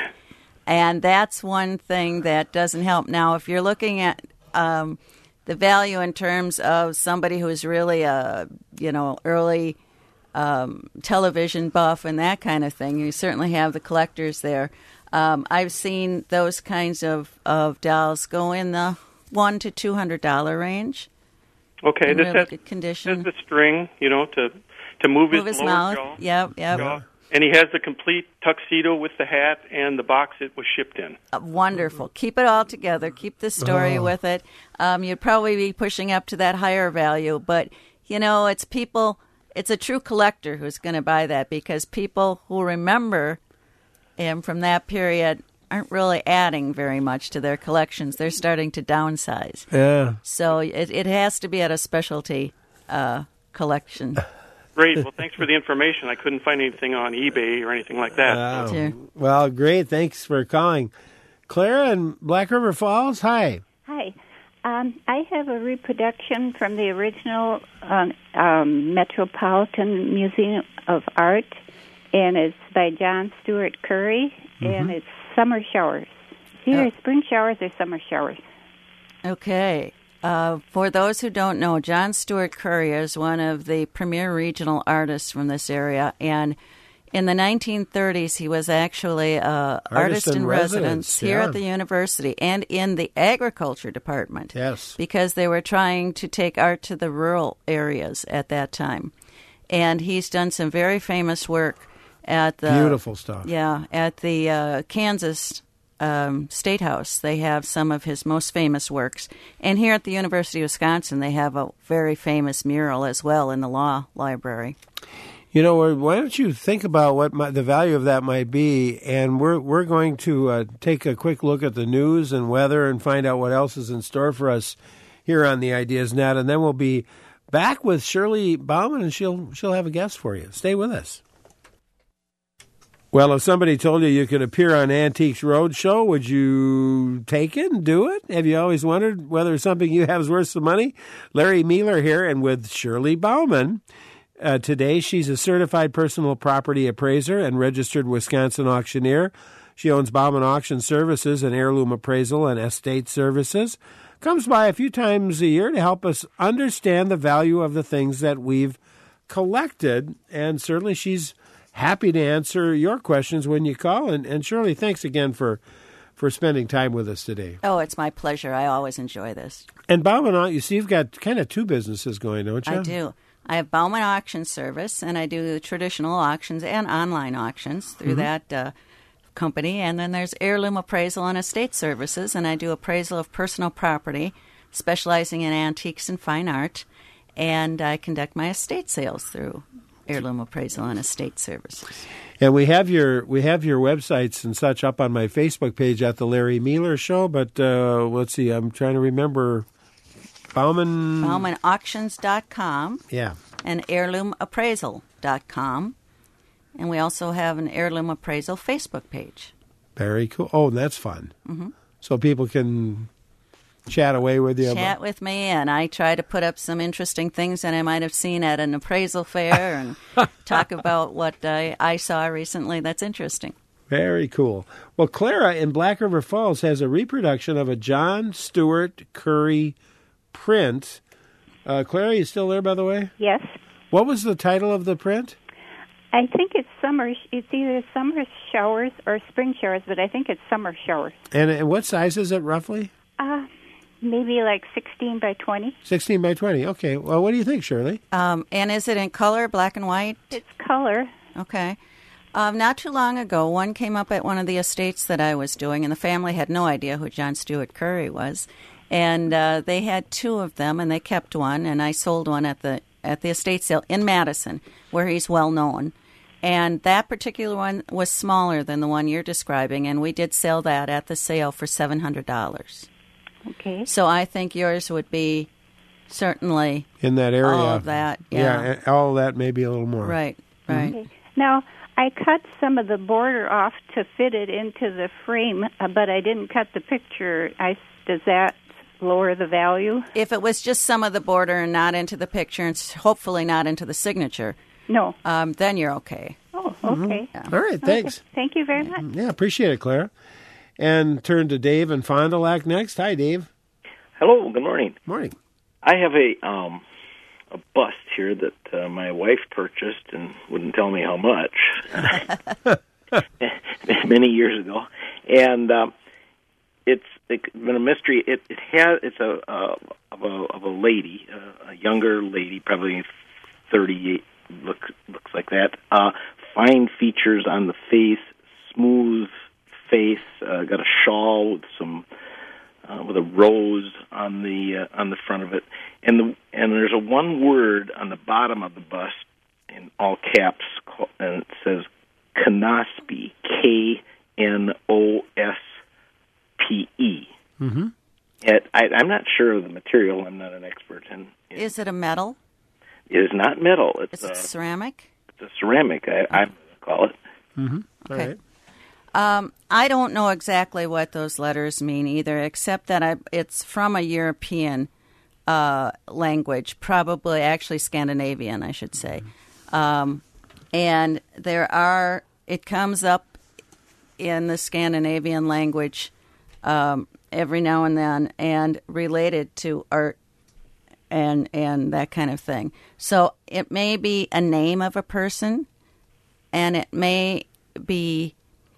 And that's one thing that doesn't help. Now, if you're looking at um, the value in terms of somebody who's really a, you know, early um, television buff and that kind of thing, you certainly have the collectors there. Um, I've seen those kinds of, of dolls go in the one to two hundred dollar range. Okay, in this really has, good condition. This is the string, you know, to to move, move his, his lower mouth. jaw. Yep, yep. jaw. And he has the complete tuxedo with the hat and the box it was shipped in. Uh, wonderful. Keep it all together. Keep the story Oh. with it. Um, you'd probably be pushing up to that higher value, but you know, it's people. It's a true collector who's going to buy that because people who remember him from that period aren't really adding very much to their collections. They're starting to downsize. Yeah. So it, it has to be at a specialty uh, collection. Great. Well, thanks for the information. I couldn't find anything on eBay or anything like that. Wow. Sure. Well, great. Thanks for calling. Clara in Black River Falls, hi. Hi. Um, I have a reproduction from the original um, um, Metropolitan Museum of Art, and it's by John Stewart Curry, Mm-hmm. and it's Summer Showers. Either Oh. spring showers or summer showers. Okay. Uh, for those who don't know, John Stewart Curry is one of the premier regional artists from this area, and in the nineteen thirties, he was actually an artist, artist in residence, residence here yeah. at the university and in the agriculture department. Yes. Because they were trying to take art to the rural areas at that time. And he's done some very famous work at the... Beautiful stuff. Yeah, at the uh, Kansas um, State House. They have some of his most famous works. And here at the University of Wisconsin, they have a very famous mural as well in the law library. You know, why don't you think about what my, the value of that might be, and we're we're going to uh, take a quick look at the news and weather and find out what else is in store for us here on the Ideas Net, and then we'll be back with Shirley Bauman, and she'll she'll have a guest for you. Stay with us. Well, if somebody told you you could appear on Antiques Roadshow, would you take it and do it? Have you always wondered whether something you have is worth some money? Larry Mealer here, and with Shirley Bauman. Uh, today, she's a certified personal property appraiser and registered Wisconsin auctioneer. She owns Bauman Auction Services and Heirloom Appraisal and Estate Services. Comes by a few times a year to help us understand the value of the things that we've collected. And certainly she's happy to answer your questions when you call. And, and Shirley, thanks again for, for spending time with us today. Oh, it's my pleasure. I always enjoy this. And Bauman, you see, you've got kind of two businesses going, don't you? I do. I have Bauman Auction Service, and I do the traditional auctions and online auctions through mm-hmm. that uh, company. And then there's Heirloom Appraisal and Estate Services, and I do appraisal of personal property, specializing in antiques and fine art. And I conduct my estate sales through Heirloom Appraisal and Estate Services. And we have your we have your websites and such up on my Facebook page at the Larry Mealer Show. But uh, let's see, I'm trying to remember. Bauman... Bauman Auctions dot com. Yeah. And Heirloom Appraisal dot com. And we also have an Heirloom Appraisal Facebook page. Very cool. Oh, that's fun. Mm-hmm. So people can chat away with you. Chat about... with me, and I try to put up some interesting things that I might have seen at an appraisal fair and talk about what I, I saw recently that's interesting. Very cool. Well, Clara in Black River Falls has a reproduction of a John Stewart Curry print. Uh, Clara, you still there, by the way? Yes. What was the title of the print? I think it's summer. It's either summer showers or spring showers, but I think it's summer showers. And, and what size is it, roughly? Uh, maybe like sixteen by twenty. sixteen by twenty. Okay. Well, what do you think, Shirley? Um, and is it in color, black and white? It's color. Okay. Um, not too long ago, one came up at one of the estates that I was doing, and the family had no idea who John Stewart Curry was. And uh, they had two of them, and they kept one, and I sold one at the at the estate sale in Madison, where he's well known. And that particular one was smaller than the one you're describing, and we did sell that at the sale for seven hundred dollars. Okay. So I think yours would be certainly in that area. All of that, yeah. Yeah, all of that, maybe a little more. Right, right. Okay. Now, I cut some of the border off to fit it into the frame, uh, but I didn't cut the picture. I does that lower the value? If it was just some of the border and not into the picture, and hopefully not into the signature, no, um, then you're okay. Oh, okay. Mm-hmm. Yeah. All right, thanks. Okay. Thank you very much. Yeah, appreciate it, Clara. And turn to Dave and Fond du Lac next. Hi, Dave. Hello. Good morning. Morning. I have a um, a bust here that uh, my wife purchased and wouldn't tell me how much many years ago, and um, it's it's been a mystery. It it has it's a uh, of a of a lady, uh, a younger lady, probably thirty-eight. Looks looks like that. Uh, fine features on the face, smooth face. Uh, got a shawl with some uh, with a rose on the uh, on the front of it, and the and there's a one word on the bottom of the bust in all caps, and it says Knospe, K N O S P E. Mm-hmm. It, I, I'm not sure of the material. I'm not an expert in. in Is it a metal? It is not metal. It's is it uh, ceramic? It's a ceramic, I, I call it. Mm-hmm. Okay. All right. Um, I don't know exactly what those letters mean either, except that I, it's from a European uh, language, probably actually Scandinavian, I should say. Um, and there are, it comes up in the Scandinavian language um, every now and then, and related to art and and that kind of thing. So it may be a name of a person, and it may be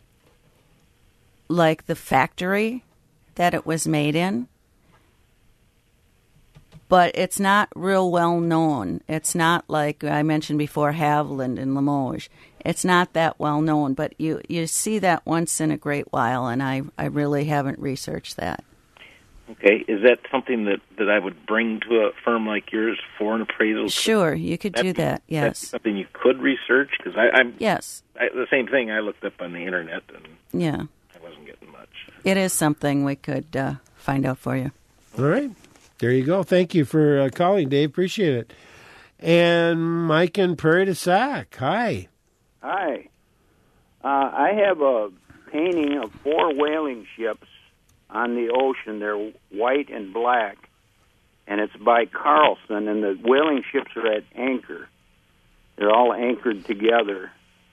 like the factory that it was made in, but it's not real well known. It's not like I mentioned before, Haviland and Limoges. It's not that well known, but you, you see that once in a great while, and I, I really haven't researched that. Okay, is that something that, that I would bring to a firm like yours for an appraisal? Sure, you could do that, yes. That's something you could research? Because I'm yes. I, the same thing I looked up on the internet, and yeah. I wasn't getting much. It is something we could uh, find out for you. All right. There you go. Thank you for uh, calling, Dave. Appreciate it. And Mike in Prairie du Sac. Hi. Hi. Uh, I have a painting of four whaling ships on the ocean. They're white and black, and it's by Carlson, and the whaling ships are at anchor. They're all anchored together.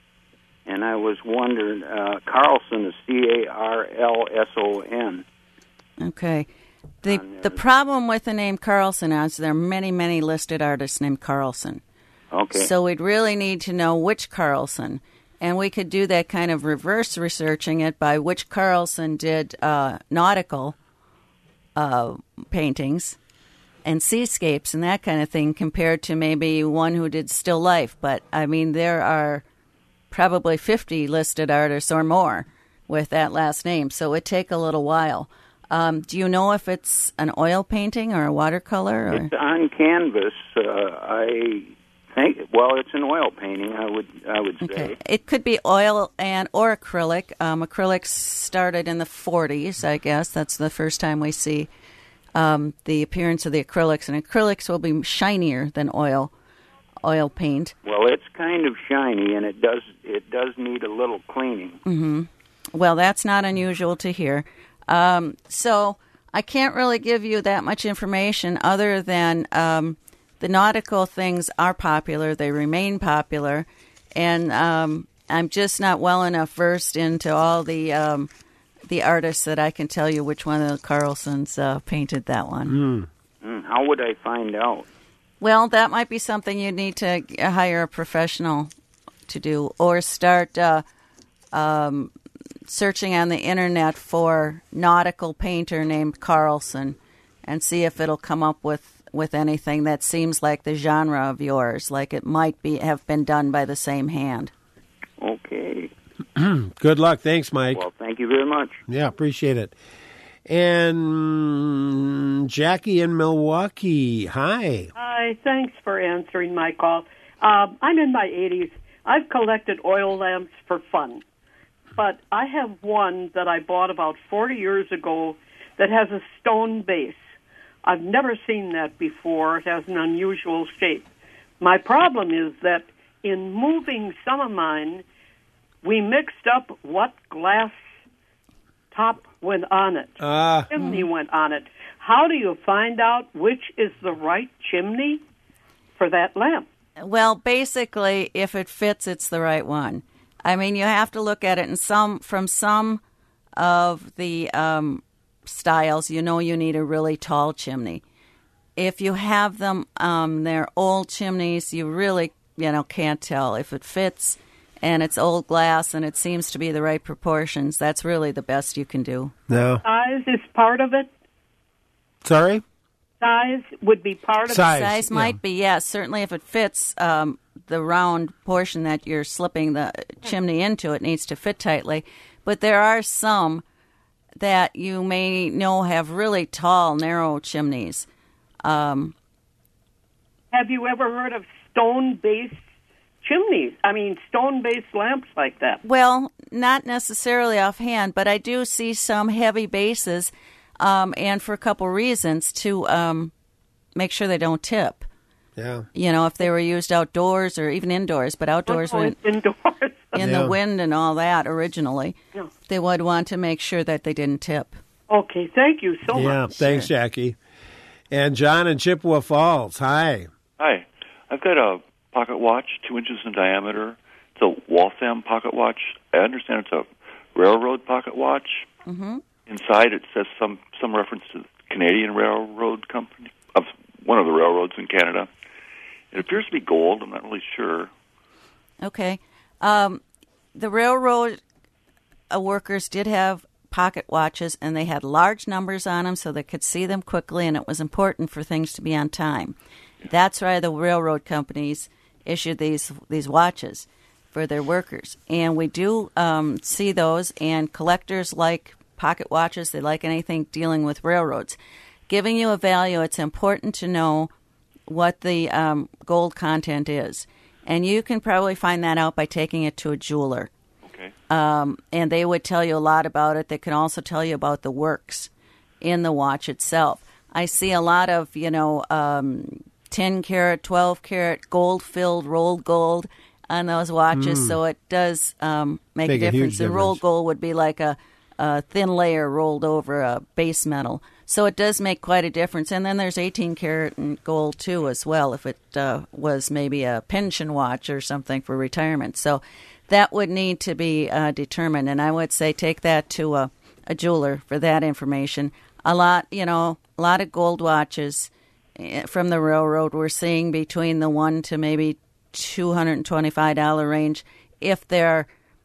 And I was wondering, uh, Carlson is C A R L S O N. Okay. The the problem with the name Carlson is there are many, many listed artists named Carlson. Okay. So we'd really need to know which Carlson. And we could do that kind of reverse researching it by which Carlson did uh, nautical uh, paintings and seascapes and that kind of thing compared to maybe one who did still life. But, I mean, there are probably fifty listed artists or more with that last name, so it would take a little while. Um, do you know if it's an oil painting or a watercolor? Or? It's on canvas. Uh, I think. Well, it's an oil painting. I would. I would say. Okay. It could be oil and or acrylic. Um, acrylics started in the forties, I guess. That's the first time we see um, the appearance of the acrylics, and acrylics will be shinier than oil. Oil paint. Well, it's kind of shiny, and it does. It does need a little cleaning. Mm-hmm. Well, that's not unusual to hear. Um, so I can't really give you that much information other than um, the nautical things are popular. They remain popular. And um, I'm just not well enough versed into all the um, the artists that I can tell you which one of the Carlsons uh, painted that one. Mm. Mm, how would I find out? Well, that might be something you need to hire a professional to do or start uh, um searching on the internet for nautical painter named Carlson and see if it'll come up with, with anything that seems like the genre of yours, like it might be have been done by the same hand. Okay. Good luck. Thanks, Mike. Well, thank you very much. Yeah, appreciate it. And Jackie in Milwaukee. Hi. Hi, thanks for answering my call. Um, I'm in my eighties. I've collected oil lamps for fun. But I have one that I bought about forty years ago that has a stone base. I've never seen that before. It has an unusual shape. My problem is that in moving some of mine, we mixed up what glass top went on it. Uh, chimney went on it. How do you find out which is the right chimney for that lamp? Well, basically, if it fits, it's the right one. I mean, you have to look at it in some from some of the um, styles. You know, you need a really tall chimney. If you have them, um, they're old chimneys. You really, you know, can't tell if it fits, and it's old glass, and it seems to be the right proportions. That's really the best you can do. No. Size is part of it. Sorry. Size would be part of Size, it. Size yeah. might be, yes. Certainly, if it fits. Um, the round portion that you're slipping the chimney into, it needs to fit tightly. But there are some that you may know have really tall, narrow chimneys. Um, have you ever heard of stone-based chimneys? I mean, stone-based lamps like that? Well, not necessarily offhand, but I do see some heavy bases, um, and for a couple reasons, to um, make sure they don't tip. Yeah. You know, if they were used outdoors or even indoors, but outdoors oh, were in, indoors. in Yeah. the wind and all that originally, Yeah. they would want to make sure that they didn't tip. Okay, thank you so yeah, much. thanks, Sure. Jackie. And John in Chippewa Falls. Hi. Hi. I've got a pocket watch, two inches in diameter. It's a Waltham pocket watch. I understand it's a railroad pocket watch. Mm-hmm. inside it says some some reference to the Canadian Railroad Company, of one of the railroads in Canada. It appears to be gold. I'm not really sure. Okay. Um, the railroad uh, workers did have pocket watches, and they had large numbers on them so they could see them quickly, and it was important for things to be on time. That's why the railroad companies issued these these watches for their workers. And we do um, see those, and collectors like pocket watches. They like anything dealing with railroads. Giving you a value, it's important to know what the um, gold content is. And you can probably find that out by taking it to a jeweler. Okay. Um, and they would tell you a lot about it. They can also tell you about the works in the watch itself. I see a lot of, you know, um, ten karat, twelve karat gold-filled rolled gold on those watches. Mm. So it does um, make, Make a a difference. huge And rolled difference. gold would be like a, a thin layer rolled over a base metal. So it does make quite a difference. And then there's eighteen karat and gold, too, as well, if it uh, was maybe a pension watch or something for retirement. So that would need to be uh, determined. And I would say take that to a, a jeweler for that information. A lot, you know, a lot of gold watches eh, from the railroad we're seeing between the one to maybe two hundred twenty-five dollars range if they're,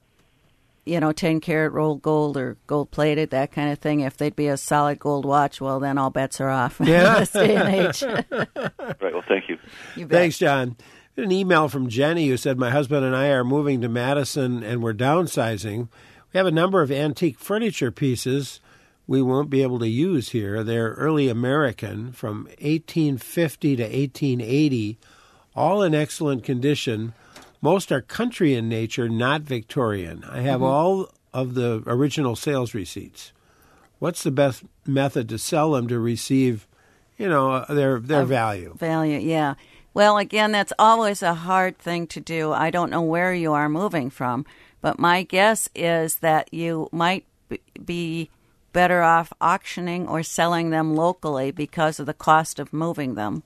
you know, ten karat rolled gold or gold plated, that kind of thing. If they'd be a solid gold watch, well, then all bets are off Yeah. in this day and age. Right. Well, thank you. You bet. Thanks, John. An email from Jenny who said, my husband and I are moving to Madison and we're downsizing. We have a number of antique furniture pieces we won't be able to use here. They're early American from eighteen fifty to eighteen eighty, all in excellent condition. Most are country in nature, not Victorian. I have Mhm. all of the original sales receipts. What's the best method to sell them to receive, you know, their their Of value? Value, yeah. Well, again, that's always a hard thing to do. I don't know where you are moving from, but my guess is that you might b- be better off auctioning or selling them locally because of the cost of moving them,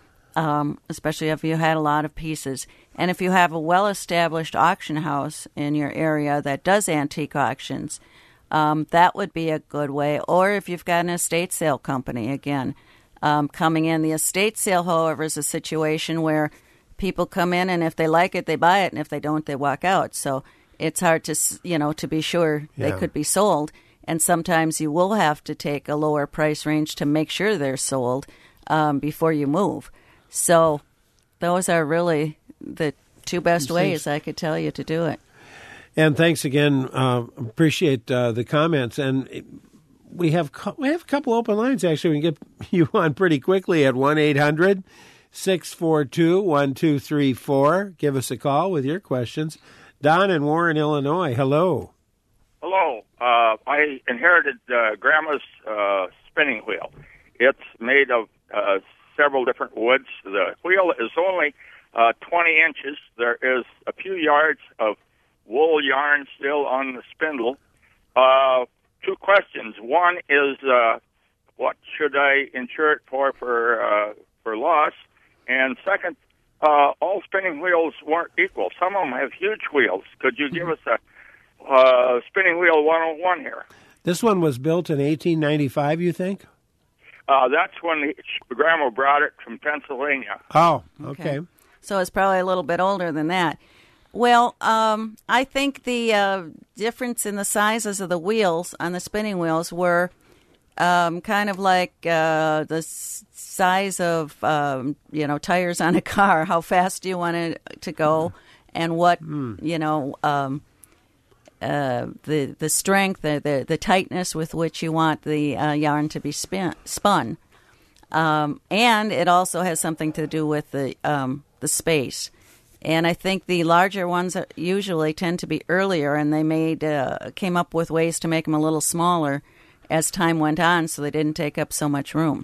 um, especially if you had a lot of pieces. And if you have a well-established auction house in your area that does antique auctions, um, that would be a good way. Or if you've got an estate sale company, again, um, coming in. The estate sale, however, is a situation where people come in, and if they like it, they buy it, and if they don't, they walk out. So it's hard to, s- you know, to be sure they Yeah. could be sold. And sometimes you will have to take a lower price range to make sure they're sold um, before you move. So those are really the two best Thanks. ways I could tell you to do it. And thanks again. Uh, appreciate uh, the comments. And we have co- we have a couple open lines, actually. We can get you on pretty quickly at one eight hundred six four two one two three four. Give us a call with your questions. Don in Warren, Illinois. Hello. Hello. Uh, I inherited uh, Grandma's uh, spinning wheel. It's made of uh, several different woods. The wheel is only uh, twenty inches. There is a few yards of wool yarn still on the spindle. Uh, two questions. One is, uh, what should I insure it for for, uh, for loss? And second, uh, all spinning wheels weren't equal. Some of them have huge wheels. Could you give us a uh, spinning wheel one oh one here? This one was built in eighteen ninety-five, you think? Uh, that's when the, Grandma brought it from Pennsylvania. Oh, okay. So it's probably a little bit older than that. Well, um, I think the uh, difference in the sizes of the wheels on the spinning wheels were um, kind of like uh, the s- size of, um, you know, tires on a car. How fast do you want it to go, and what, Mm. you know, um, uh, the the strength, the, the the tightness with which you want the uh, yarn to be spin, spun. Um, and it also has something to do with the um, the space. And I think the larger ones are- usually tend to be earlier, and they made uh, came up with ways to make them a little smaller as time went on, so they didn't take up so much room.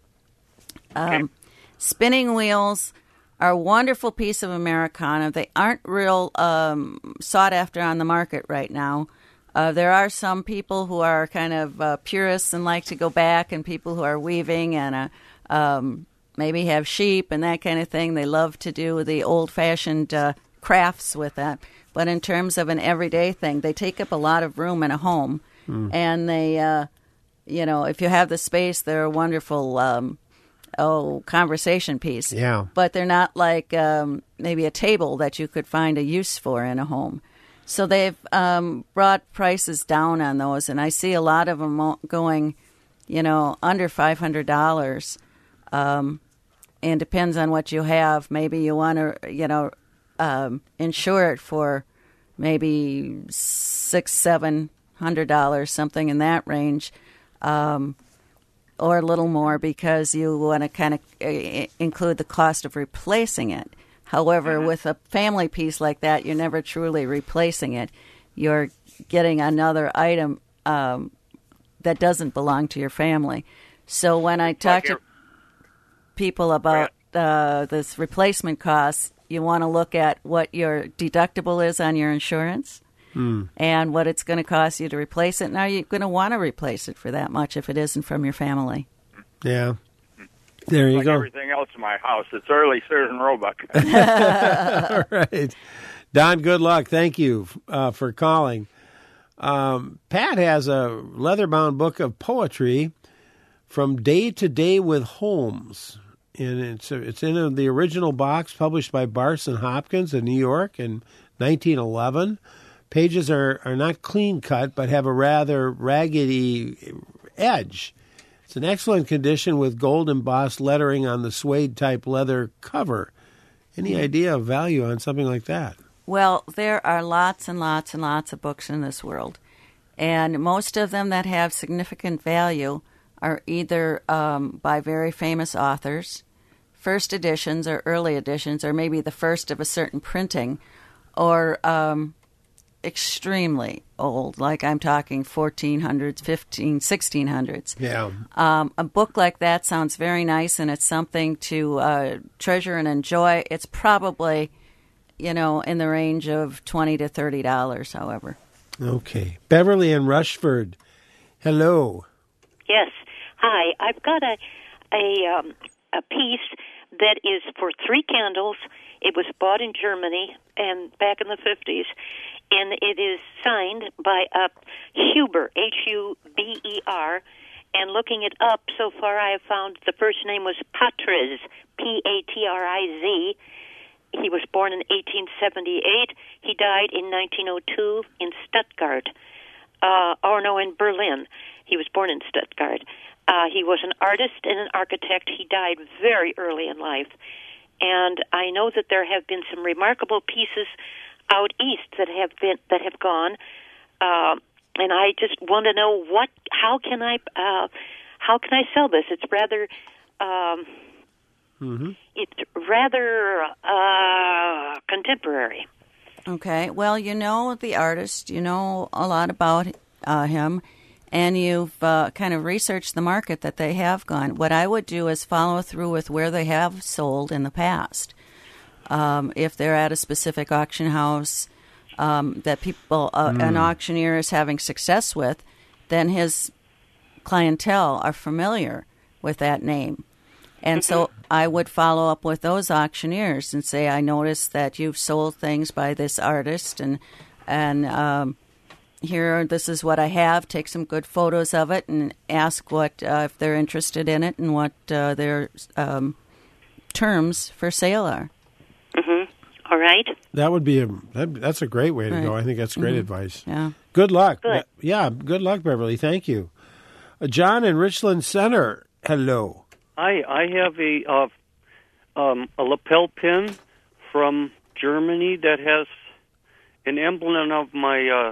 Um, spinning wheels are a wonderful piece of Americana. They aren't real um, sought after on the market right now. Uh, there are some people who are kind of uh, purists and like to go back, and people who are weaving and uh, um, maybe have sheep and that kind of thing. They love to do the old-fashioned uh, crafts with that. But in terms of an everyday thing, they take up a lot of room in a home, Mm. and they uh, you know, if you have the space, they're a wonderful, um, oh, conversation piece. Yeah. But they're not like um, maybe a table that you could find a use for in a home. So they've um, brought prices down on those, and I see a lot of them going, you know, under five hundred dollars. Um, and depends on what you have. Maybe you want to, you know, um, insure it for maybe six, seven hundred dollars, something in that range, um, or a little more because you want to kind of uh, include the cost of replacing it. However, mm-hmm. with a family piece like that, you're never truly replacing it. You're getting another item um, that doesn't belong to your family. So when I talk to people about uh, this replacement cost, you want to look at what your deductible is on your insurance mm. and what it's going to cost you to replace it. Now, you're going to want to replace it for that much if it isn't from your family. Yeah. There you like go. Everything else in my house, it's early Sears and Roebuck. All right. Don, good luck. Thank you uh, for calling. Um, Pat has a leather-bound book of poetry from Day to Day with Holmes. And it's it's in the original box published by Barnes and Hopkins in New York in nineteen eleven. Pages are, are not clean-cut, but have a rather raggedy edge. It's in excellent condition with gold embossed lettering on the suede-type leather cover. Any idea of value on something like that? Well, there are lots and lots and lots of books in this world. And most of them that have significant value are either um, by very famous authors, first editions or early editions, or maybe the first of a certain printing, or um, extremely old, like I'm talking fourteen hundreds, fifteen, sixteen hundreds. Yeah. Um, a book like that sounds very nice, and it's something to uh, treasure and enjoy. It's probably, you know, in the range of twenty to thirty dollars, however. Okay. Beverly and Rushford, hello. Yes. Hi. I've got a a um, a piece that is for three candles. It was bought in Germany and back in the fifties, and it is signed by uh, Huber, H U B E R. And looking it up, so far I have found the first name was Patriz, P A T R I Z. He was born in eighteen seventy-eight. He died in nineteen oh two in Stuttgart. Uh, or no, in Berlin. He was born in Stuttgart. Uh, he was an artist and an architect. He died very early in life. And I know that there have been some remarkable pieces out east that have been that have gone. Uh, and I just want to know what, how can I, uh, how can I sell this? It's rather, um, mm-hmm. it's rather uh, contemporary. Okay. Well, you know the artist. You know a lot about uh, him. And you've uh, kind of researched the market that they have gone. What I would do is follow through with where they have sold in the past. Um, if they're at a specific auction house um, that people, uh, mm. an auctioneer is having success with, then his clientele are familiar with that name. And so I would follow up with those auctioneers and say, I noticed that you've sold things by this artist, and and um, here, this is what I have. Take some good photos of it and ask what uh, if they're interested in it and what uh, their um, terms for sale are. Mm-hmm. All right. That would be a that, that's a great way to right. go. I think that's great mm-hmm. advice. Yeah. Good luck. Good. Yeah. Good luck, Beverly. Thank you. Uh, John in Richland Center. Hello. Hi. I have a uh, um, a lapel pin from Germany that has an emblem of my Uh,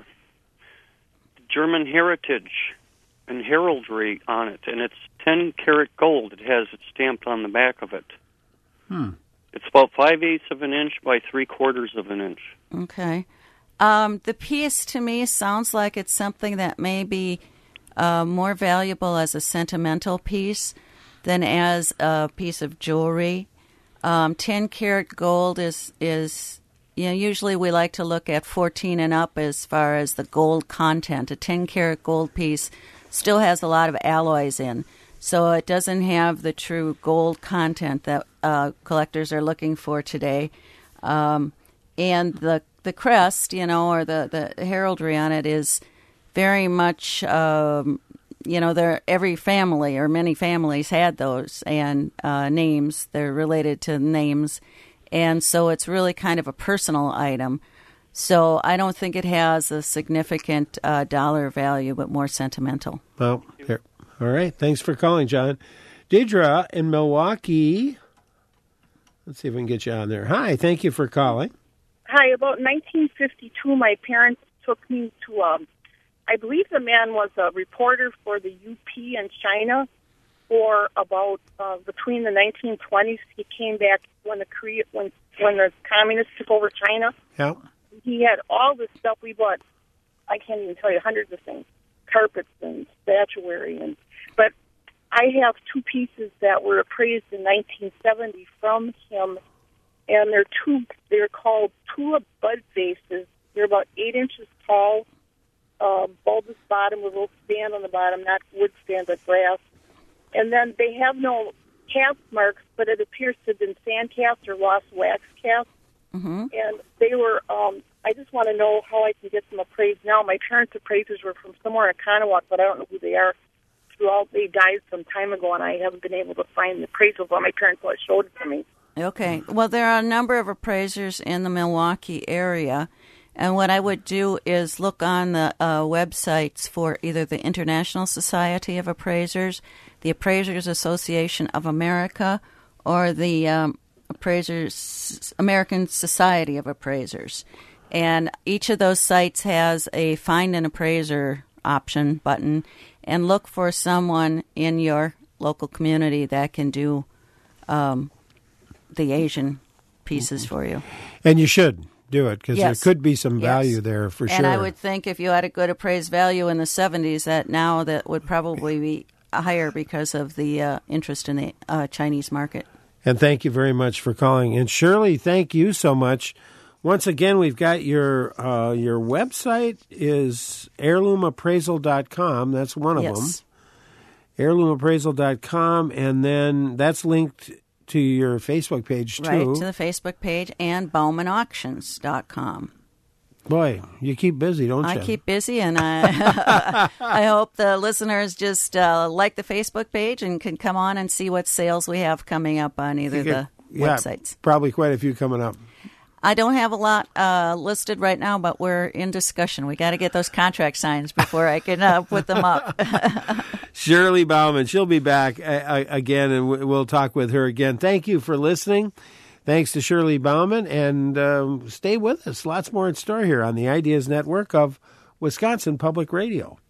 German heritage and heraldry on it, and it's ten karat gold. It has it stamped on the back of it. Hmm. It's about five-eighths of an inch by three-quarters of an inch. Okay. Um, the piece to me sounds like it's something that may be uh, more valuable as a sentimental piece than as a piece of jewelry. Um, ten karat gold is is... You know, usually we like to look at fourteen and up as far as the gold content. A ten karat gold piece still has a lot of alloys in, so it doesn't have the true gold content that uh, collectors are looking for today. Um, and the the crest, you know, or the, the heraldry on it is very much um, you know, there every family or many families had those and uh, names. They're related to names. And so it's really kind of a personal item. So I don't think it has a significant uh, dollar value, but more sentimental. Well, here. All right. Thanks for calling, John. Deidre in Milwaukee. Let's see if we can get you on there. Hi. Thank you for calling. Hi. About nineteen fifty-two, my parents took me to, um, I believe the man was a reporter for the U P in China for about uh, between the nineteen twenties. He came back when the Korea, when when the communists took over China. Yeah. He had all this stuff we bought. I can't even tell you, hundreds of things, carpets and statuary, and but I have two pieces that were appraised in nineteen seventy from him, and they're two. They're called tulip bud vases. They're about eight inches tall, uh, bulbous bottom with a little stand on the bottom, not wood stand but brass. And then they have no cast marks, but it appears to have been sand cast or lost wax cast. Mm-hmm. And they were, um, I just want to know how I can get them appraised now. My parents' appraisers were from somewhere in Conococheague, but I don't know who they are. Throughout, they died some time ago, and I haven't been able to find the appraisal, but my parents showed it to me. Okay. Well, there are a number of appraisers in the Milwaukee area, and what I would do is look on the uh, websites for either the International Society of Appraisers, the Appraisers Association of America, or the um, Appraisers American Society of Appraisers. And each of those sites has a Find an Appraiser option button, and look for someone in your local community that can do um, the Asian pieces for you. And you should do it, because Yes. there could be some value Yes. there for and sure. And I would think if you had a good appraised value in the seventies, that now that would probably be higher because of the uh, interest in the uh, Chinese market. And thank you very much for calling. And Shirley, thank you so much. Once again, we've got your uh, your website is heirloom appraisal dot com. That's one of Yes. them. heirloom appraisal dot com, and then that's linked to your Facebook page, too. Right, to the Facebook page, and bowman auctions dot com. Boy, you keep busy, don't you? I keep busy, and I I hope the listeners just uh, like the Facebook page and can come on and see what sales we have coming up on either You the get- yeah, websites. Probably quite a few coming up. I don't have a lot uh, listed right now, but we're in discussion. We got to get those contract signs before I can uh, put them up. Shirley Bauman, she'll be back uh, again, and we'll talk with her again. Thank you for listening. Thanks to Shirley Bauman, and um, stay with us. Lots more in store here on the Ideas Network of Wisconsin Public Radio.